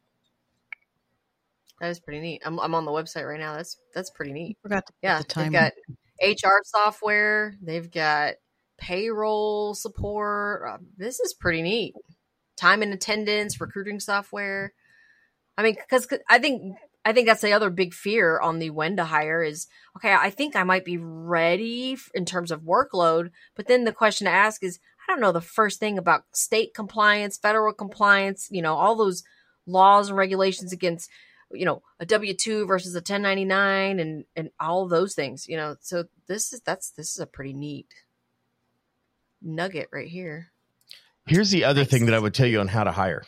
That is pretty neat. I'm on the website right now. That's pretty neat.
Forgot to put the time
they've got HR software. They've got payroll support. This is pretty neat. Time and attendance, recruiting software. I mean, because I think that's the other big fear on the when to hire is, okay, I think I might be ready in terms of workload, but then the question to ask is, I don't know the first thing about state compliance, federal compliance, all those laws and regulations against, a W-2 versus a 1099 and all those things, so this is a pretty neat nugget right here.
Here's the other thing that I would tell you on how to hire.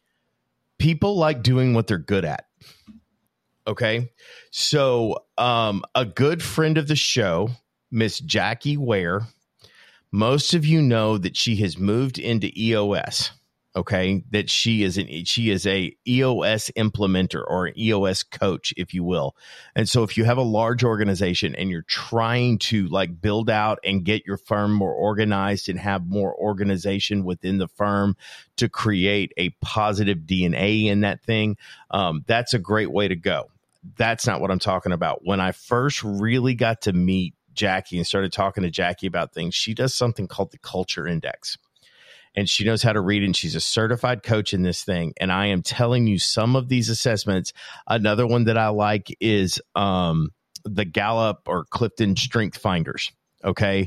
People like doing what they're good at. Okay. So a good friend of the show, Miss Jackie Ware, most of you know that she has moved into EOS. Okay, that she is a EOS implementer or an EOS coach, if you will. And so if you have a large organization and you're trying to like build out and get your firm more organized and have more organization within the firm to create a positive DNA in that thing, that's a great way to go. That's not what I'm talking about. When I first really got to meet Jackie and started talking to Jackie about things, she does something called the Culture Index. And she knows how to read, and she's a certified coach in this thing. And I am telling you some of these assessments. Another one that I like is the Gallup or Clifton Strength Finders. Okay.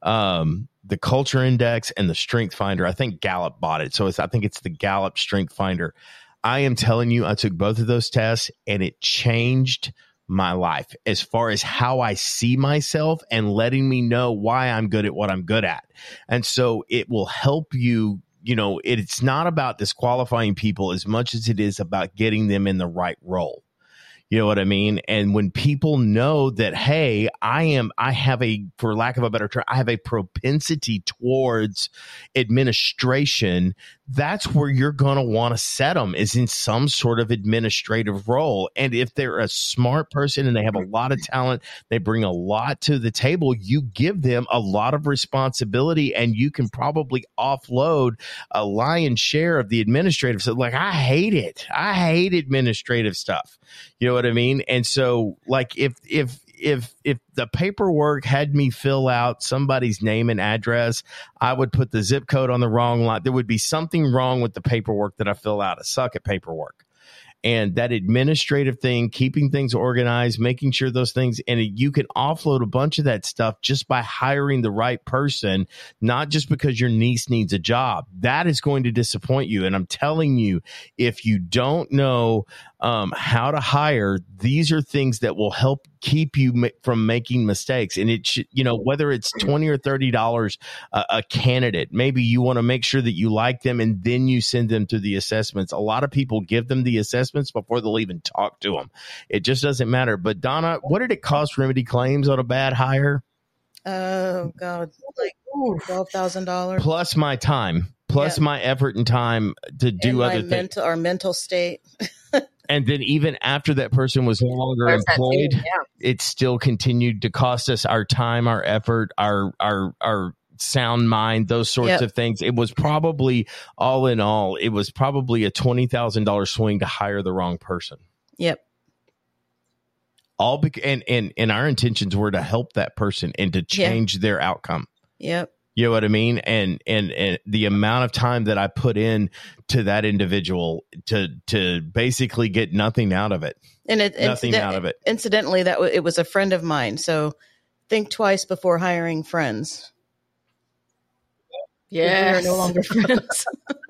The Culture Index and the Strength Finder. I think Gallup bought it. So I think it's the Gallup Strength Finder. I am telling you, I took both of those tests and it changed my life as far as how I see myself and letting me know why I'm good at what I'm good at. And so it will help you, you know, it's not about disqualifying people as much as it is about getting them in the right role. You know what I mean? And when people know that, hey, I have a, for lack of a better term, I have a propensity towards administration, that's where you're going to want to set them, is in some sort of administrative role. And if they're a smart person and they have a lot of talent, they bring a lot to the table, you give them a lot of responsibility and you can probably offload a lion's share of the administrative stuff. Like, I hate it. I hate administrative stuff. You know what I mean? And so like if the paperwork had me fill out somebody's name and address, I would put the zip code on the wrong line. There would be something wrong with the paperwork that I fill out. I suck at paperwork. And that administrative thing, keeping things organized, making sure those things, and you can offload a bunch of that stuff just by hiring the right person, not just because your niece needs a job. That is going to disappoint you. And I'm telling you, if you don't know how to hire, these are things that will help keep you from making mistakes. And it should, you know, whether it's $20 or $30 a candidate, maybe you want to make sure that you like them and then you send them through the assessments. A lot of people give them the assessments before they'll even talk to them. It just doesn't matter. But Donna, what did it cost Remedy Claims on a bad hire?
Oh God, like $12,000
plus my time, plus my effort and time to do other things.
Our mental state.
And then even after that person was no longer employed, it still continued to cost us our time, our effort, our sound mind, those sorts of things. It was probably, all in all, it was probably a $20,000 swing to hire the wrong person.
Yep.
And our intentions were to help that person and to change their outcome.
Yep.
You know what I mean? And the amount of time that I put in to that individual to basically get nothing out of it.
And
nothing out of it.
Incidentally, it was a friend of mine. So think twice before hiring friends.
Yeah.
We're no longer friends.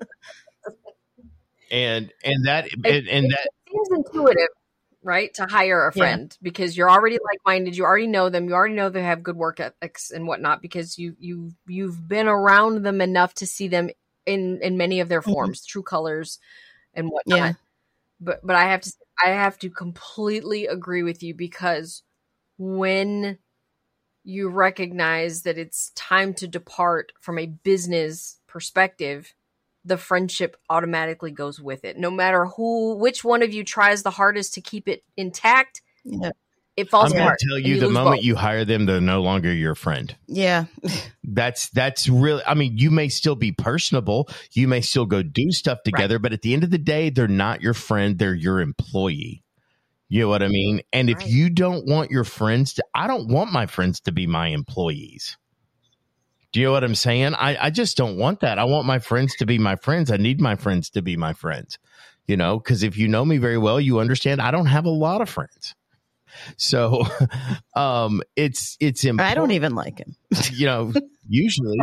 and that
seems intuitive, right? To hire a friend because you're already like-minded. You already know them. You already know they have good work ethics and whatnot because you've been around them enough to see them in many of their forms, true colors and whatnot.
Yeah.
But I have to completely agree with you because when you recognize that it's time to depart from a business perspective, the friendship automatically goes with it. No matter which one of you tries the hardest to keep it intact, it falls apart.
I'm going to tell you, the moment you hire them, they're no longer your friend.
Yeah.
That's really, I mean, you may still be personable. You may still go do stuff together, but at the end of the day, they're not your friend. They're your employee. You know what I mean? And if you don't want your friends I don't want my friends to be my employees. Do you know what I'm saying? I just don't want that. I want my friends to be my friends. I need my friends to be my friends, you know, because if you know me very well, you understand I don't have a lot of friends. So it's important.
I don't even like him.
You know, usually.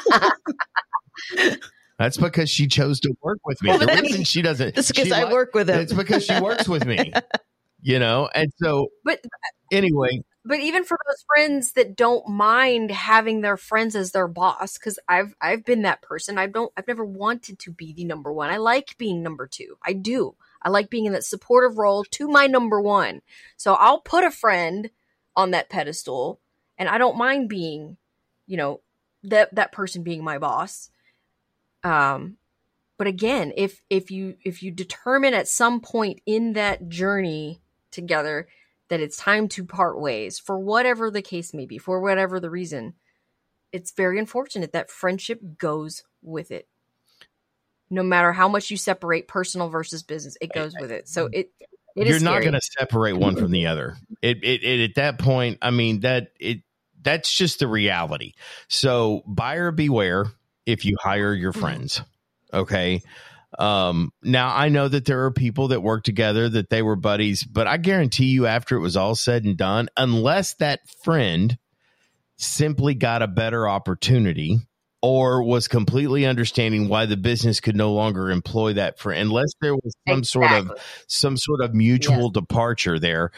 That's because she chose to work with me. The reason she doesn't.
It's because I work with him.
It's because she works with me. You know, and so.
But
anyway.
But even for those friends that don't mind having their friends as their boss, because I've been that person. I've never wanted to be the number one. I like being number two. I do. I like being in that supportive role to my number one. So I'll put a friend on that pedestal, and I don't mind being, that person being my boss. But again, if you determine at some point in that journey together that it's time to part ways, for whatever the case may be, for whatever the reason, it's very unfortunate that friendship goes with it. No matter how much you separate personal versus business, it goes with it. So it is
You're not
scary.
going to separate one from the other. It at that point, I mean, that's just the reality. So buyer beware if you hire your friends. Okay. Now I know that there are people that work together, that they were buddies, but I guarantee you after it was all said and done, unless that friend simply got a better opportunity or was completely understanding why the business could no longer employ that friend, unless there was some sort of mutual departure there,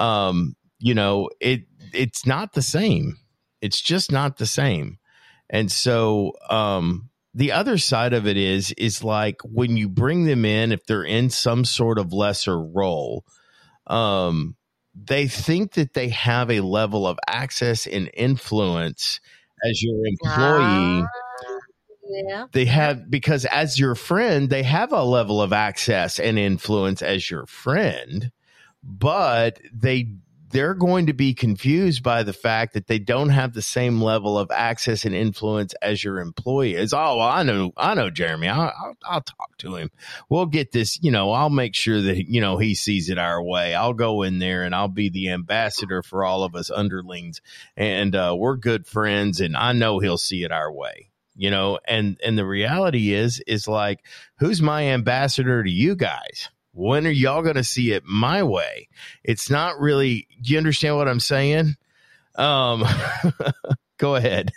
it's not the same. It's just not the same. And so, the other side of it is like when you bring them in, if they're in some sort of lesser role, they think that they have a level of access and influence as your employee. They have, because as your friend, they have a level of access and influence as your friend, but they're going to be confused by the fact that they don't have the same level of access and influence as your employee is. Oh, well, I know Jeremy. I'll talk to him. We'll get this, I'll make sure that, he sees it our way. I'll go in there and I'll be the ambassador for all of us underlings. And we're good friends and I know he'll see it our way, and the reality is like, who's my ambassador to you guys? When are y'all going to see it my way? It's not really. Do you understand what I'm saying? Go ahead.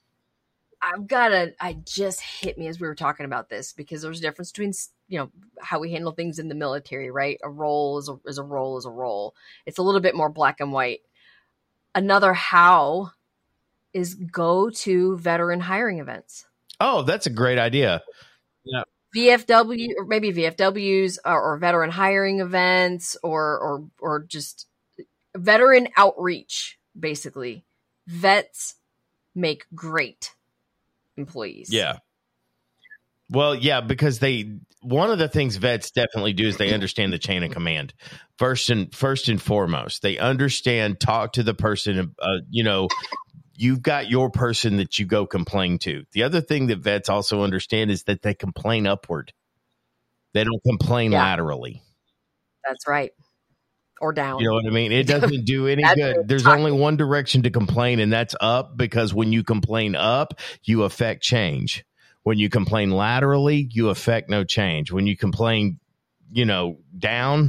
It just hit me as we were talking about this, because there's a difference between, how we handle things in the military, right? A role is a role. It's a little bit more black and white. Another how is go to veteran hiring events.
Oh, that's a great idea. Yeah.
VFW, or maybe VFWs or veteran hiring events or just veteran outreach, basically. Vets make great employees.
Yeah. Well, yeah, because one of the things vets definitely do is they understand the chain of command. First and foremost, they understand, talk to the person, you've got your person that you go complain to. The other thing that vets also understand is that they complain upward. They don't complain laterally.
That's right. Or down.
You know what I mean? It doesn't do any good. There's only one direction to complain, and that's up, because when you complain up, you affect change. When you complain laterally, you affect no change. When you complain, down,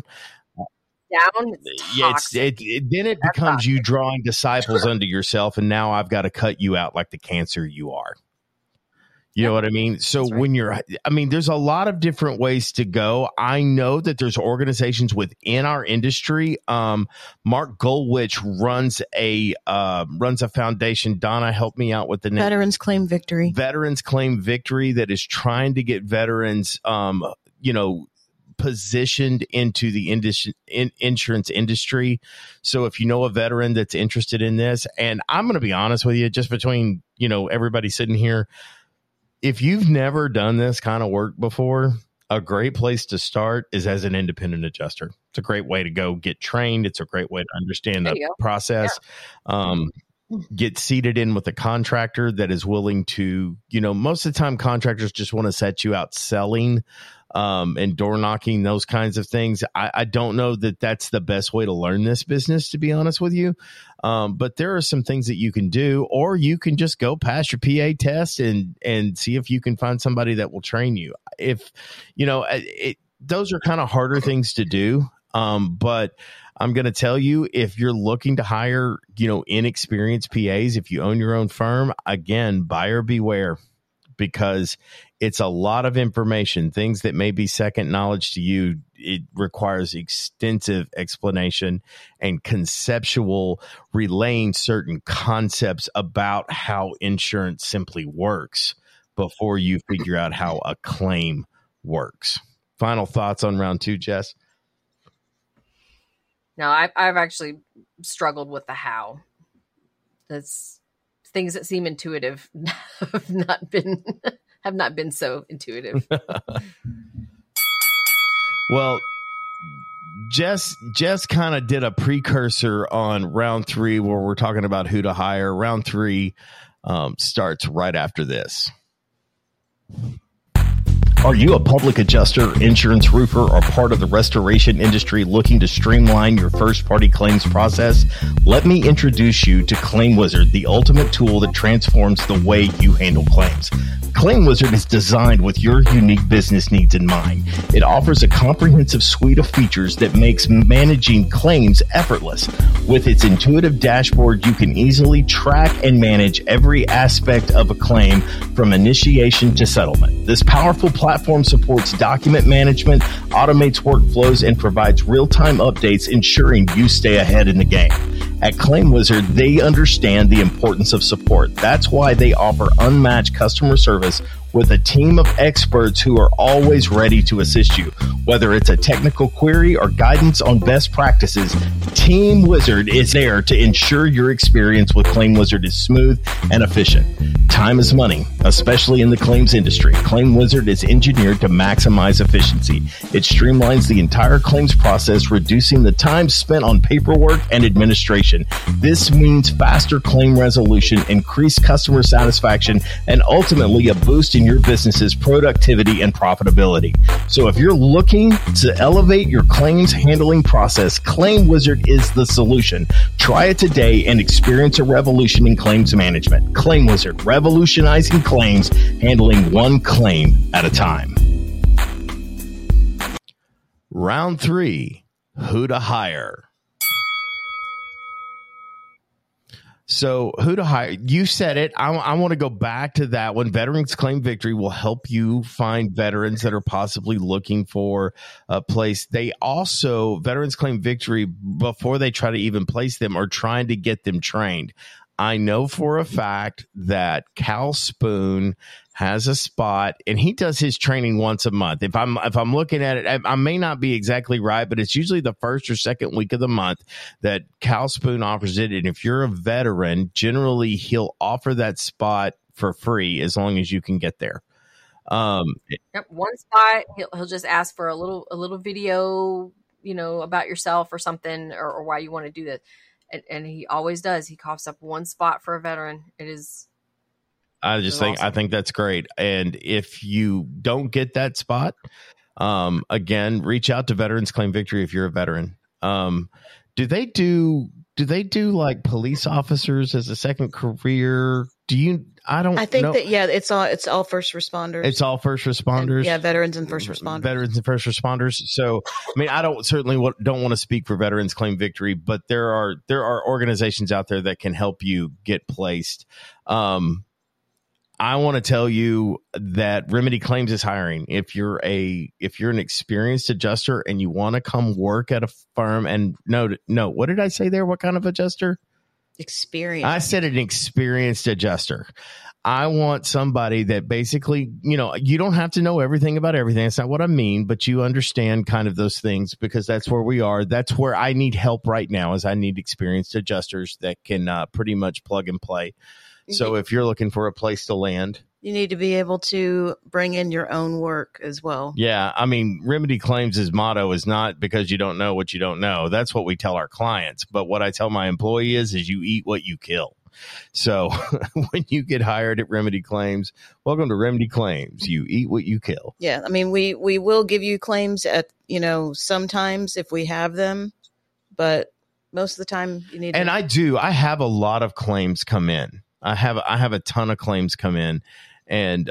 then it becomes you drawing disciples unto yourself, and now I've got to cut you out like the cancer you are. You know what I mean? So when there's a lot of different ways to go. I know that there's organizations within our industry. Mark Gulwich runs a foundation. Donna, help me out with the name.
Veterans Claim Victory.
Veterans Claim Victory, that is trying to get veterans, positioned into the insurance industry. So if you know a veteran that's interested in this, and I'm going to be honest with you, just between, everybody sitting here, if you've never done this kind of work before, a great place to start is as an independent adjuster. It's a great way to go get trained. It's a great way to understand the process. Yeah. Get seated in with a contractor that is willing to, most of the time contractors just want to set you out selling and door knocking, those kinds of things. I don't know that that's the best way to learn this business, to be honest with you. But there are some things that you can do, or you can just go pass your PA test and see if you can find somebody that will train you. If, those are kind of harder things to do. But I'm going to tell you, if you're looking to hire, inexperienced PAs, if you own your own firm, again, buyer beware, because it's a lot of information, things that may be second knowledge to you. it requires extensive explanation and conceptual relaying certain concepts about how insurance simply works before you figure out how a claim works. Final thoughts on round 2, Jess?
No, I've actually struggled with the how. That's things that seem intuitive have not been so intuitive.
Well, Jess kind of did a precursor on round 3 where we're talking about who to hire. Round 3 starts right after this. Are you a public adjuster, insurance roofer, or part of the restoration industry looking to streamline your first-party claims process? Let me introduce you to Claim Wizard, the ultimate tool that transforms the way you handle claims. Claim Wizard is designed with your unique business needs in mind. It offers a comprehensive suite of features that makes managing claims effortless. With its intuitive dashboard, you can easily track and manage every aspect of a claim from initiation to settlement. This powerful platform supports document management, automates workflows, and provides real-time updates, ensuring you stay ahead in the game. At Claim Wizard, they understand the importance of support. That's why they offer unmatched customer service with a team of experts who are always ready to assist you. Whether it's a technical query or guidance on best practices, Team Wizard is there to ensure your experience with Claim Wizard is smooth and efficient. Time is money, especially in the claims industry. Claim Wizard is engineered to maximize efficiency. It streamlines the entire claims process, reducing the time spent on paperwork and administration. This means faster claim resolution, increased customer satisfaction, and ultimately a boost in your business's productivity and profitability. So if you're looking to elevate your claims handling process, Claim Wizard is the solution. Try it today and experience a revolution in claims management. Claim Wizard, revolutionizing claims, handling one claim at a time. Round 3, who to hire. So who to hire? You said it. I want to go back to that one. Veterans Claim Victory will help you find veterans that are possibly looking for a place. They also, Veterans Claim Victory, before they try to even place them, are trying to get them trained. I know for a fact that Cal Spoon has a spot, and he does his training once a month. If I'm looking at it, I may not be exactly right, but it's usually the first or second week of the month that Cal Spoon offers it. And if you're a veteran, generally he'll offer that spot for free as long as you can get there.
Yep, one spot. He'll just ask for a little video, about yourself or something, or why you want to do this. And he always does. He coughs up one spot for a veteran. It is. I
think that's great. And if you don't get that spot, again, reach out to Veterans Claim Victory if you're a veteran. Do they do like police officers as a second career? I think
know. It's all first responders.
It's all first responders.
Veterans and first responders.
Veterans and first responders. So, I mean, I don't want to speak for Veterans Claim Victory, but there are organizations out there that can help you get placed. I want to tell you that Remedy Claims is hiring. If you're an experienced adjuster and you want to come work at a firm, and no, what did I say there? What kind of adjuster?
Experience.
I said an experienced adjuster. I want somebody that basically, you don't have to know everything about everything. That's not what I mean, but you understand kind of those things, because that's where we are. That's where I need help right now, is I need experienced adjusters that can pretty much plug and play. So if you're looking for a place to land,
you need to be able to bring in your own work as well.
Yeah. I mean, Remedy Claims' motto is not because you don't know what you don't know. That's what we tell our clients. But what I tell my employee is you eat what you kill. So when you get hired at Remedy Claims, welcome to Remedy Claims. You eat what you kill.
Yeah. I mean, we will give you claims at, sometimes if we have them, but most of the time you need
And I have a lot of claims come in. I have a ton of claims come in, and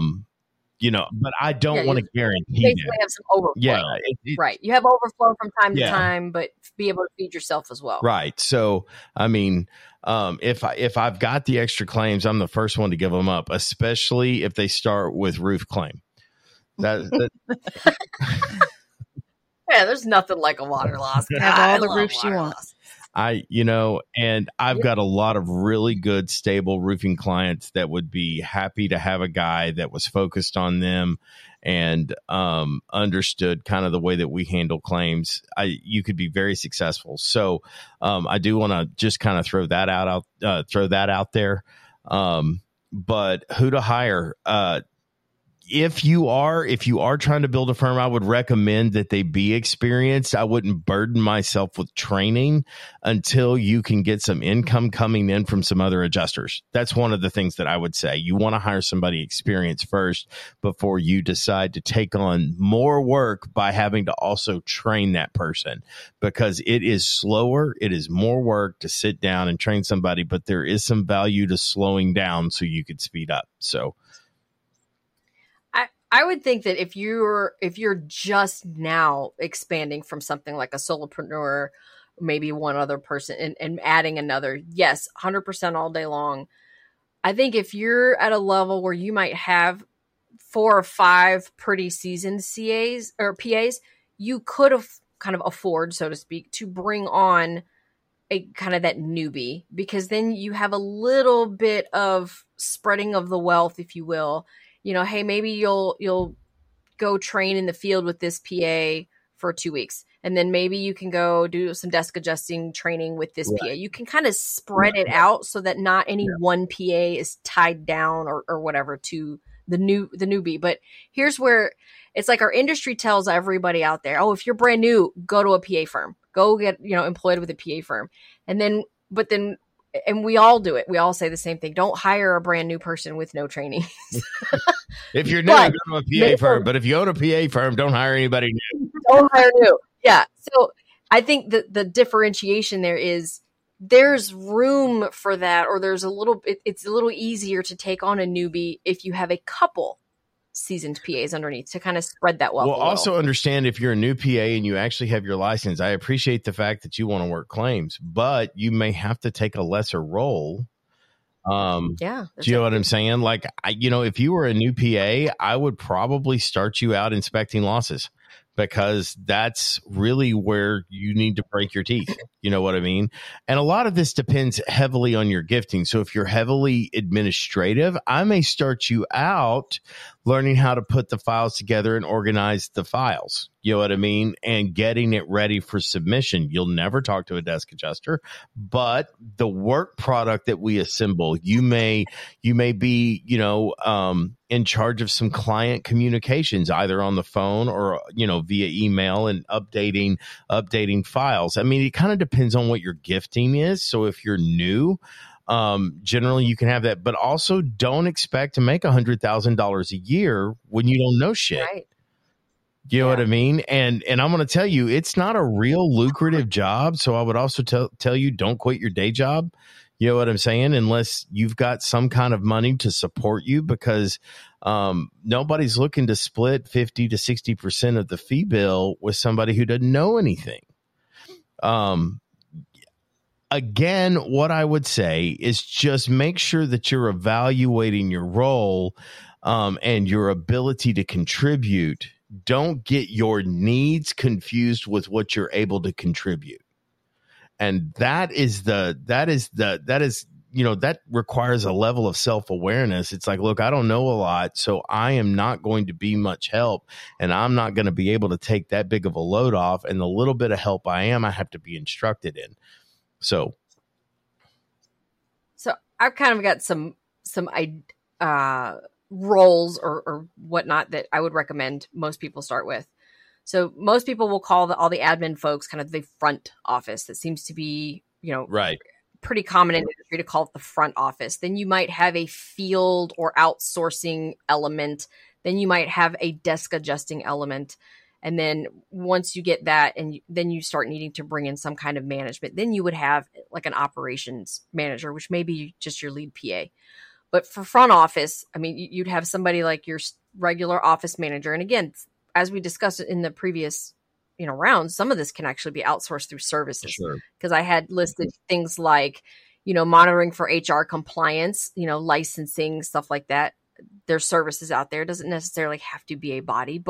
but I don't want to guarantee.
Basically, have some overflow.
Yeah,
right. You have overflow from time to time, but be able to feed yourself as well.
Right. So, I mean, if I've got the extra claims, I'm the first one to give them up, especially if they start with roof claim. That
Man, there's nothing like a water loss. God,
Have all
I
the
love
roofs you
water
want.
loss.
And I've got a lot of really good, stable roofing clients that would be happy to have a guy that was focused on them and understood kind of the way that we handle claims. You could be very successful. So I do want to just kind of throw that out there. But who to hire? If you are trying to build a firm, I would recommend that they be experienced. I wouldn't burden myself with training until you can get some income coming in from some other adjusters. That's one of the things that I would say. You want to hire somebody experienced first before you decide to take on more work by having to also train that person, because it is slower. It is more work to sit down and train somebody, but there is some value to slowing down so you could speed up. So
I would think that if you're just now expanding from something like a solopreneur, maybe one other person and adding another, yes, 100% all day long. I think if you're at a level where you might have 4 or 5 pretty seasoned CAs or PAs, you could have kind of afford, so to speak, to bring on a kind of that newbie, because then you have a little bit of spreading of the wealth, if you will. Hey, maybe you'll go train in the field with this PA for 2 weeks. And then maybe you can go do some desk adjusting training with this PA. You can kind of spread it out so that not any one PA is tied down or whatever to the newbie. But here's where it's like our industry tells everybody out there, oh, if you're brand new, go to a PA firm, go get, employed with a PA firm. And we all do it. We all say the same thing. Don't hire a brand new person with no training.
If you're new, go to a PA firm. But if you own a PA firm, don't hire anybody new.
Don't hire new. Yeah. So I think the differentiation there is there's room for that, or it's a little easier to take on a newbie if you have a couple seasoned PAs underneath to kind of spread that wealth.
Well, also understand if you're a new PA and you actually have your license, I appreciate the fact that you want to work claims, but you may have to take a lesser role. Do you know what I'm saying? Like, if you were a new PA, I would probably start you out inspecting losses, because that's really where you need to break your teeth. You know what I mean? And a lot of this depends heavily on your gifting. So if you're heavily administrative, I may start you out learning how to put the files together and organize the files. You know what I mean? And getting it ready for submission. You'll never talk to a desk adjuster, but the work product that we assemble, you may be, in charge of some client communications, either on the phone or, via email, and updating files. I mean, it kind of depends on what your gifting is. So if you're new, generally you can have that, but also don't expect to make $100,000 a year when you don't know shit.
Right.
You know what I mean? And I'm going to tell you, it's not a real lucrative job. So I would also tell you, don't quit your day job. You know what I'm saying? Unless you've got some kind of money to support you, because nobody's looking to split 50 to 60% of the fee bill with somebody who doesn't know anything. Again, what I would say is just make sure that you're evaluating your role and your ability to contribute. Don't get your needs confused with what you're able to contribute. And that requires a level of self-awareness. It's like, look, I don't know a lot, so I am not going to be much help, and I'm not going to be able to take that big of a load off. And the little bit of help I have to be instructed in. So
I've kind of got some roles or whatnot that I would recommend most people start with. So most people will call all the admin folks kind of the front office. That seems to be,
right,
pretty common in industry to call it the front office. Then you might have a field or outsourcing element. Then you might have a desk adjusting element. And then once you get that, and then you start needing to bring in some kind of management, then you would have like an operations manager, which may be just your lead PA. But for front office, I mean, you'd have somebody like your regular office manager. And again, as we discussed in the previous, rounds, some of this can actually be outsourced through services.
Sure.
Because I had listed things like, monitoring for HR compliance, licensing, stuff like that. There's services out there. It doesn't necessarily have to be a body, but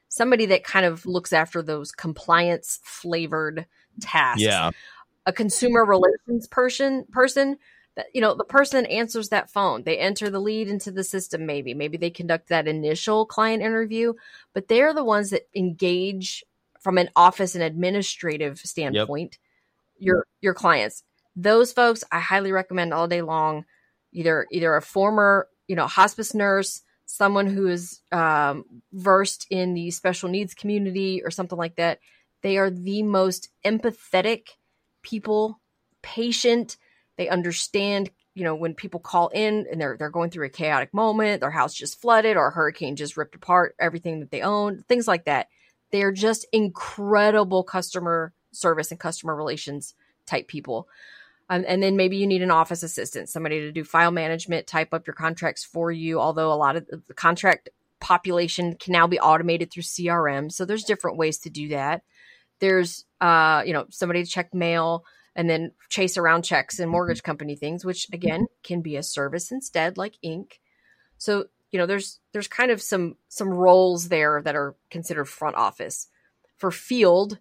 somebody that kind of looks after those compliance flavored tasks.
Yeah.
A consumer relations person that, the person answers that phone. They enter the lead into the system. Maybe they conduct that initial client interview, but they're the ones that engage from an office and administrative standpoint, your clients. Those folks, I highly recommend all day long, either a former, hospice nurse, someone who is versed in the special needs community or something like that. They are the most empathetic people, patient. They understand, when people call in and they're going through a chaotic moment, their house just flooded or a hurricane just ripped apart everything that they own, things like that. They're just incredible customer service and customer relations type people. And then maybe you need an office assistant, somebody to do file management, type up your contracts for you. Although a lot of the contract population can now be automated through CRM. So there's different ways to do that. There's, somebody to check mail and then chase around checks and mortgage company things, which again can be a service instead, like Ink. So, there's kind of some roles there that are considered front office. For field,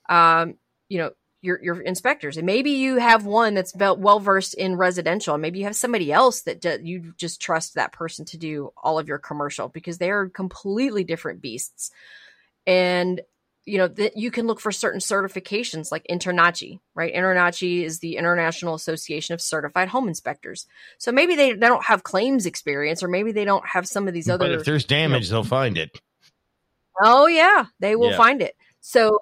your inspectors, and maybe you have one that's well versed in residential. Maybe you have somebody else that you just trust that person to do all of your commercial, because they are completely different beasts. And that you can look for certain certifications like InterNACHI, right? InterNACHI is the International Association of Certified Home Inspectors. So maybe they don't have claims experience, or maybe they don't have some of these other.
But if there's damage, they'll find it.
Oh yeah, they will find it. So,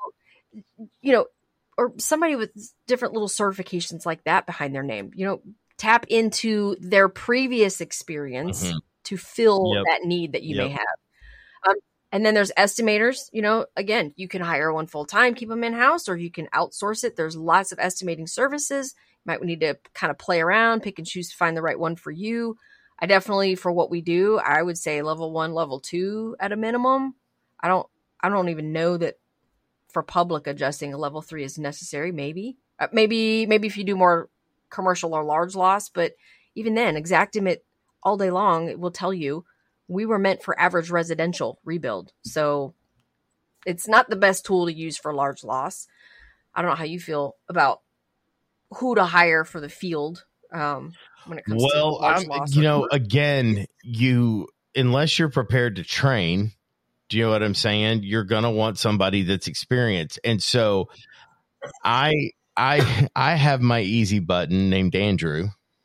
or somebody with different little certifications like that behind their name, tap into their previous experience to fill that need that you may have. And then there's estimators. Again, you can hire one full time, keep them in house, or you can outsource it. There's lots of estimating services. You might need to kind of play around, pick and choose to find the right one for you. I definitely, for what we do, I would say level 1, level 2 at a minimum. I don't even know that for public adjusting a level 3 is necessary. Maybe if you do more commercial or large loss, but even then, Xactimate all day long, it will tell you we were meant for average residential rebuild. So it's not the best tool to use for large loss. I don't know how you feel about who to hire for the field when it comes to large loss.
Again, unless you're prepared to train, do you know what I'm saying? You're going to want somebody that's experienced. And so I have my easy button named Andrew.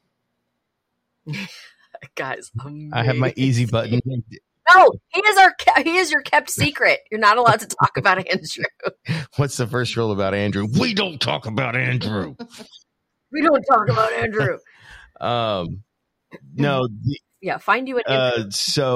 Guys, amazing.
I have my easy button.
No, he is your kept secret. You're not allowed to talk about Andrew.
What's the first rule about Andrew? We don't talk about Andrew.
We don't talk about Andrew.
No.
Find you an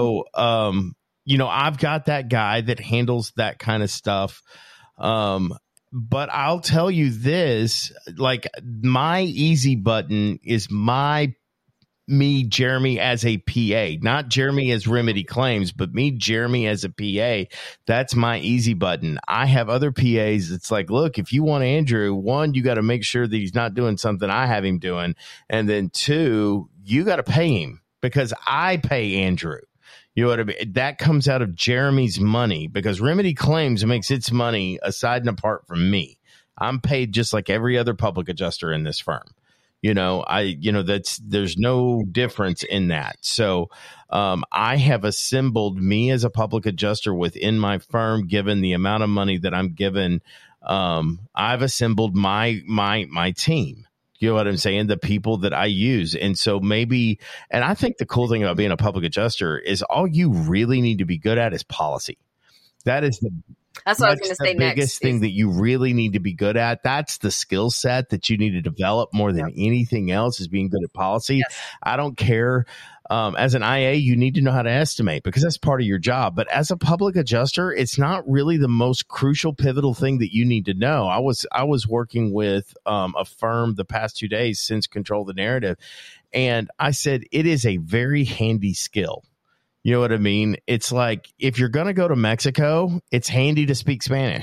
I've got that guy that handles that kind of stuff. But I'll tell you this, like my easy button is me, Jeremy, as a PA, not Jeremy as Remedy Claims, but me, Jeremy, as a PA. That's my easy button. I have other PAs. It's like, look, if you want Andrew, one, you got to make sure that he's not doing something I have him doing. And then two, you got to pay him because I pay Andrew. You know what I mean? That comes out of Jeremy's money because Remedy Claims makes its money aside and apart from me. I'm paid just like every other public adjuster in this firm. There's no difference in that. So I have assembled me as a public adjuster within my firm, given the amount of money that I'm given. I've assembled my team. You know what I'm saying? The people that I use. And so and I think the cool thing about being a public adjuster is all you really need to be good at is policy. That's what I was going to say next. The biggest thing that you really need to be good at. That's the skill set that you need to develop more than anything else is being good at policy. Yes. I don't care. As an IA, you need to know how to estimate because that's part of your job. But as a public adjuster, it's not really the most crucial, pivotal thing that you need to know. I was working with a firm the past 2 days since Control the Narrative, and I said it is a very handy skill. You know what I mean? It's like if you're going to go to Mexico, it's handy to speak Spanish.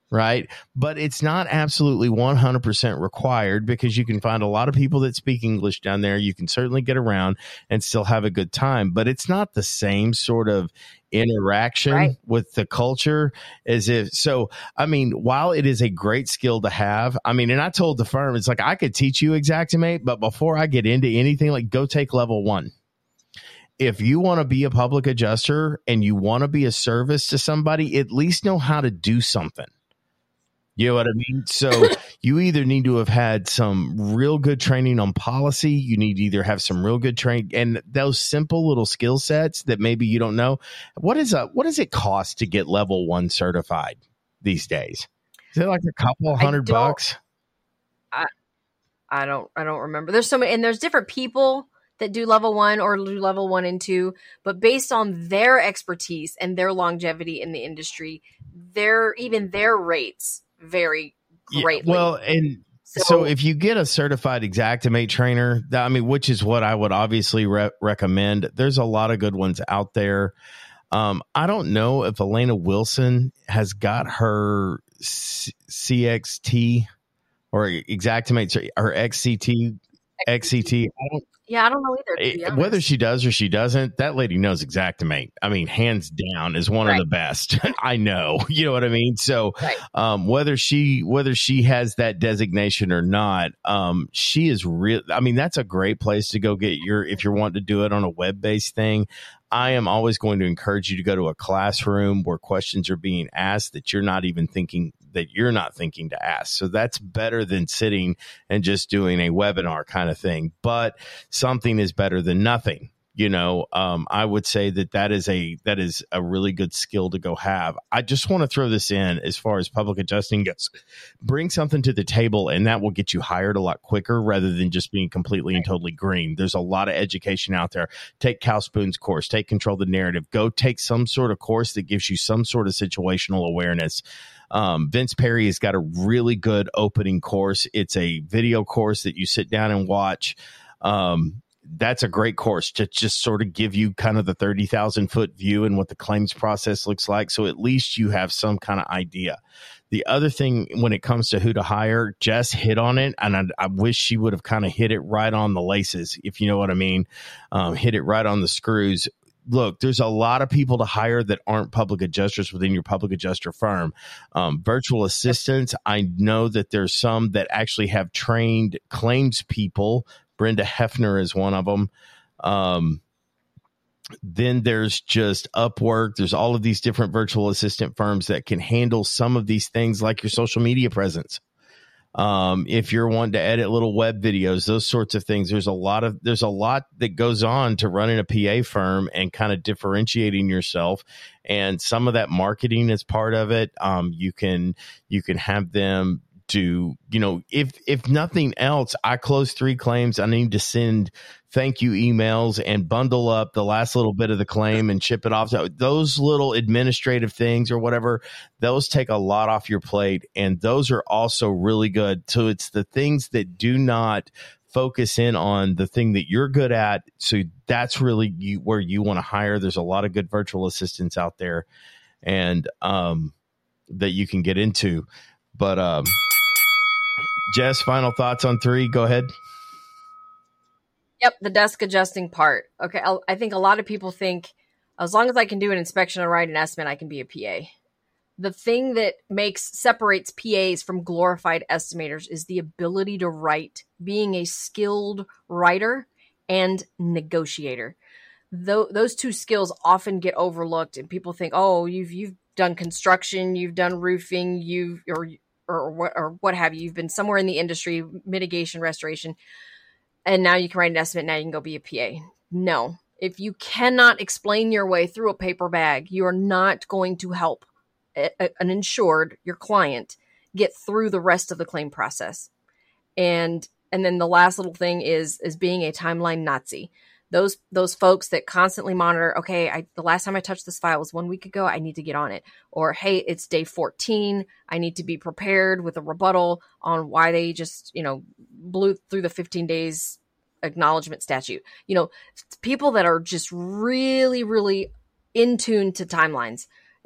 right? But it's not absolutely 100% required, because you can find a lot of people that speak English down there. You can certainly get around and still have a good time, but it's not the same sort of interaction
Right.
with the culture as if. So, I mean, while it is a great skill to have, I mean, and I told the firm, it's like, I could teach you Xactimate, but before I get into anything, like, go take level 1. If you want to be a public adjuster and you want to be a service to somebody, at least know how to do something. You know what I mean? So you either need to have had some real good training on policy. You need to either have some real good training, and those simple little skill sets that maybe you don't know. What does it cost to get level 1 certified these days? Is it like a couple $100?
I don't remember. There's so many, and there's different people that do level 1 or do level 1 and 2, but based on their expertise and their longevity in the industry, their rates vary greatly.
Yeah, well, and so if you get a certified Xactimate trainer, I mean, which is what I would obviously recommend, there's a lot of good ones out there. I don't know if Elena Wilson has got her CXT or Xactimate or XCT.
I don't know either, to be honest.
Whether she does or she doesn't, that lady knows Xactimate. I mean, hands down, is one of the best. I know, you know what I mean? So whether she has that designation or not, she is real. I mean, that's a great place to go get if you're wanting to do it on a web-based thing. I am always going to encourage you to go to a classroom where questions are being asked that you're not thinking to ask. So that's better than sitting and just doing a webinar kind of thing. But something is better than nothing. You know, I would say that is a really good skill to go have. I just want to throw this in as far as public adjusting goes. Bring something to the table, and that will get you hired a lot quicker rather than just being completely and totally green. There's a lot of education out there. Take Cal Spoon's course, take Control the Narrative, go take some sort of course that gives you some sort of situational awareness. Vince Perry has got a really good opening course. It's a video course that you sit down and watch. That's a great course to just sort of give you kind of the 30,000 foot view and what the claims process looks like. So at least you have some kind of idea. The other thing when it comes to who to hire, Jess hit on it. And I wish she would have kind of hit it right on the laces, if you know what I mean. Hit it right on the screws. Look, there's a lot of people to hire that aren't public adjusters within your public adjuster firm. Virtual assistants, I know that there's some that actually have trained claims people. Brenda Hefner is one of them. Then there's just Upwork. There's all of these different virtual assistant firms that can handle some of these things, like your social media presence. If you're wanting to edit little web videos, those sorts of things, there's a lot that goes on to running a PA firm and kind of differentiating yourself. And some of that marketing is part of it. You can have them do, you know, if nothing else, I close 3 claims. I need to send thank you emails and bundle up the last little bit of the claim and ship it off. So those little administrative things or whatever, those take a lot off your plate. And those are also really good. So it's the things that do not focus in on the thing that you're good at. So that's really where you want to hire. There's a lot of good virtual assistants out there and that you can get into. But Jess, final thoughts on 3. Go ahead.
Yep, the desk adjusting part. Okay, I think a lot of people think as long as I can do an inspection and write an estimate, I can be a PA. The thing that separates PAs from glorified estimators is the ability to write, being a skilled writer and negotiator. Those 2 skills often get overlooked, and people think, "Oh, you've done construction, you've done roofing, or what have you. You've been somewhere in the industry, mitigation, restoration, and now you can write an estimate. Now you can go be a PA." No. If you cannot explain your way through a paper bag, you are not going to help an insured, your client, get through the rest of the claim process. And then the last little thing is being a timeline Nazi. Those folks that constantly monitor, okay, the last time I touched this file was 1 week ago. I need to get on it. Or, hey, it's day 14. I need to be prepared with a rebuttal on why they just, blew through the 15 days acknowledgement statute. People that are just really, really in tune to timelines.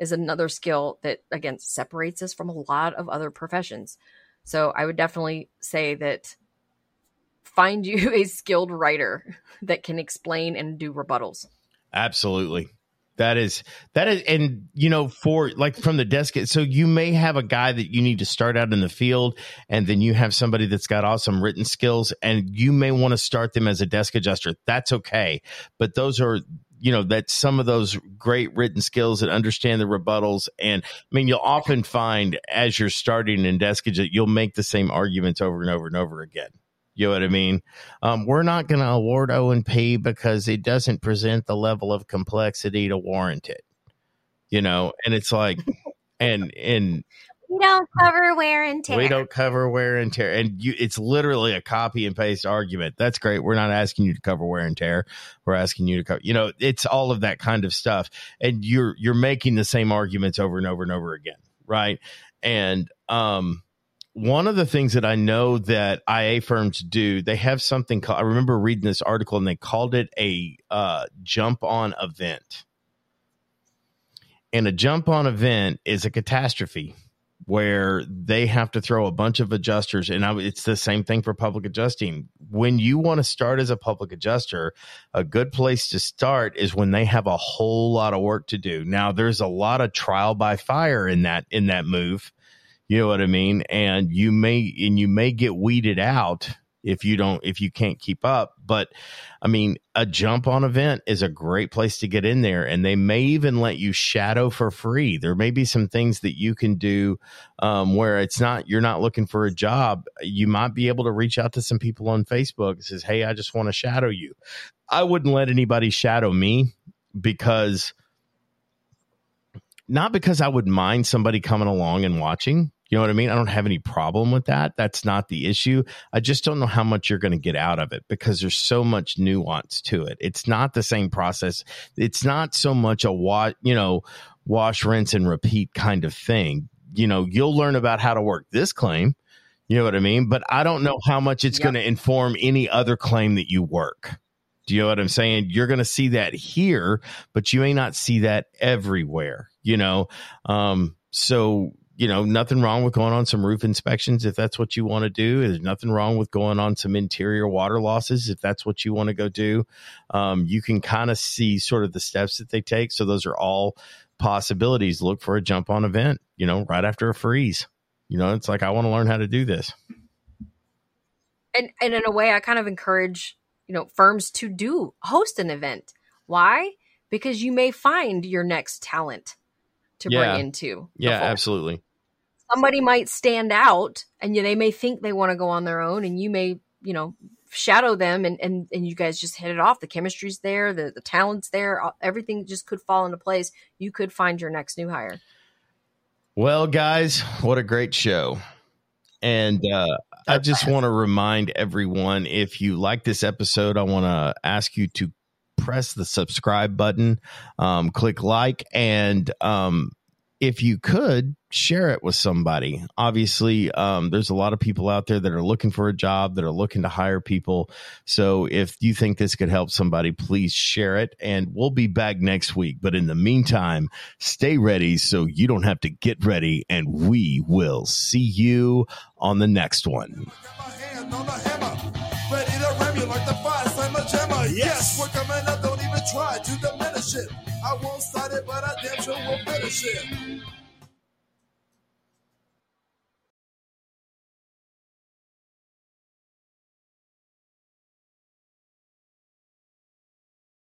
is another skill that, again, separates us from a lot of other professions. So I would definitely say that find you a skilled writer that can explain and do rebuttals.
Absolutely. That is, and for like from the desk, so you may have a guy that you need to start out in the field, and then you have somebody that's got awesome written skills, and you may want to start them as a desk adjuster. That's okay. But those are, that's some of those great written skills that understand the rebuttals. And I mean, you'll often find as you're starting in desk adjust, you'll make the same arguments over and over and over again. You know what I mean? We're not going to award O&P because it doesn't present the level of complexity to warrant it. And it's like, and
we don't cover wear and tear.
We don't cover wear and tear. And it's literally a copy and paste argument. That's great. We're not asking you to cover wear and tear. We're asking you to cover, it's all of that kind of stuff. And you're making the same arguments over and over and over again. Right. And, one of the things that I know that IA firms do, they have something called, I remember reading this article and they called it a jump on event. And a jump on event is a catastrophe where they have to throw a bunch of adjusters. And it's the same thing for public adjusting. When you want to start as a public adjuster, a good place to start is when they have a whole lot of work to do. Now, there's a lot of trial by fire in that move. You know what I mean? And you may get weeded out if you can't keep up. But I mean, a jump on event is a great place to get in there, and they may even let you shadow for free. There may be some things that you can do where you're not looking for a job. You might be able to reach out to some people on Facebook and says, "Hey, I just want to shadow you." I wouldn't let anybody shadow me not because I would mind somebody coming along and watching. You know what I mean? I don't have any problem with that. That's not the issue. I just don't know how much you're going to get out of it because there's so much nuance to it. It's not the same process. It's not so much a wash, rinse, and repeat kind of thing. You'll learn about how to work this claim. You know what I mean? But I don't know how much it's going to inform any other claim that you work. Do you know what I'm saying? You're going to see that here, but you may not see that everywhere, So, nothing wrong with going on some roof inspections if that's what you want to do. There's nothing wrong with going on some interior water losses if that's what you want to go do. You can kind of see sort of the steps that they take. So those are all possibilities. Look for a jump on event, right after a freeze. It's like, I want to learn how to do this.
And in a way, I kind of encourage firms to host an event. Why? Because you may find your next talent to bring into.
Yeah, absolutely.
Somebody might stand out and they may think they want to go on their own, and you may, shadow them and you guys just hit it off. The chemistry's there, the talent's there, everything just could fall into place. You could find your next new hire.
Well, guys, what a great show. And I just want to remind everyone, if you like this episode, I want to ask you to press the subscribe button, click like, and if you could, share it with somebody. Obviously, there's a lot of people out there that are looking for a job, that are looking to hire people. So if you think this could help somebody, please share it, and we'll be back next week. But in the meantime, stay ready so you don't have to get ready, and we will see you on the next one.
Ready to ram you like the fire slammer jammer. Yes, we're coming up, don't even try to diminish it. I won't start it, but I damn sure will finish it.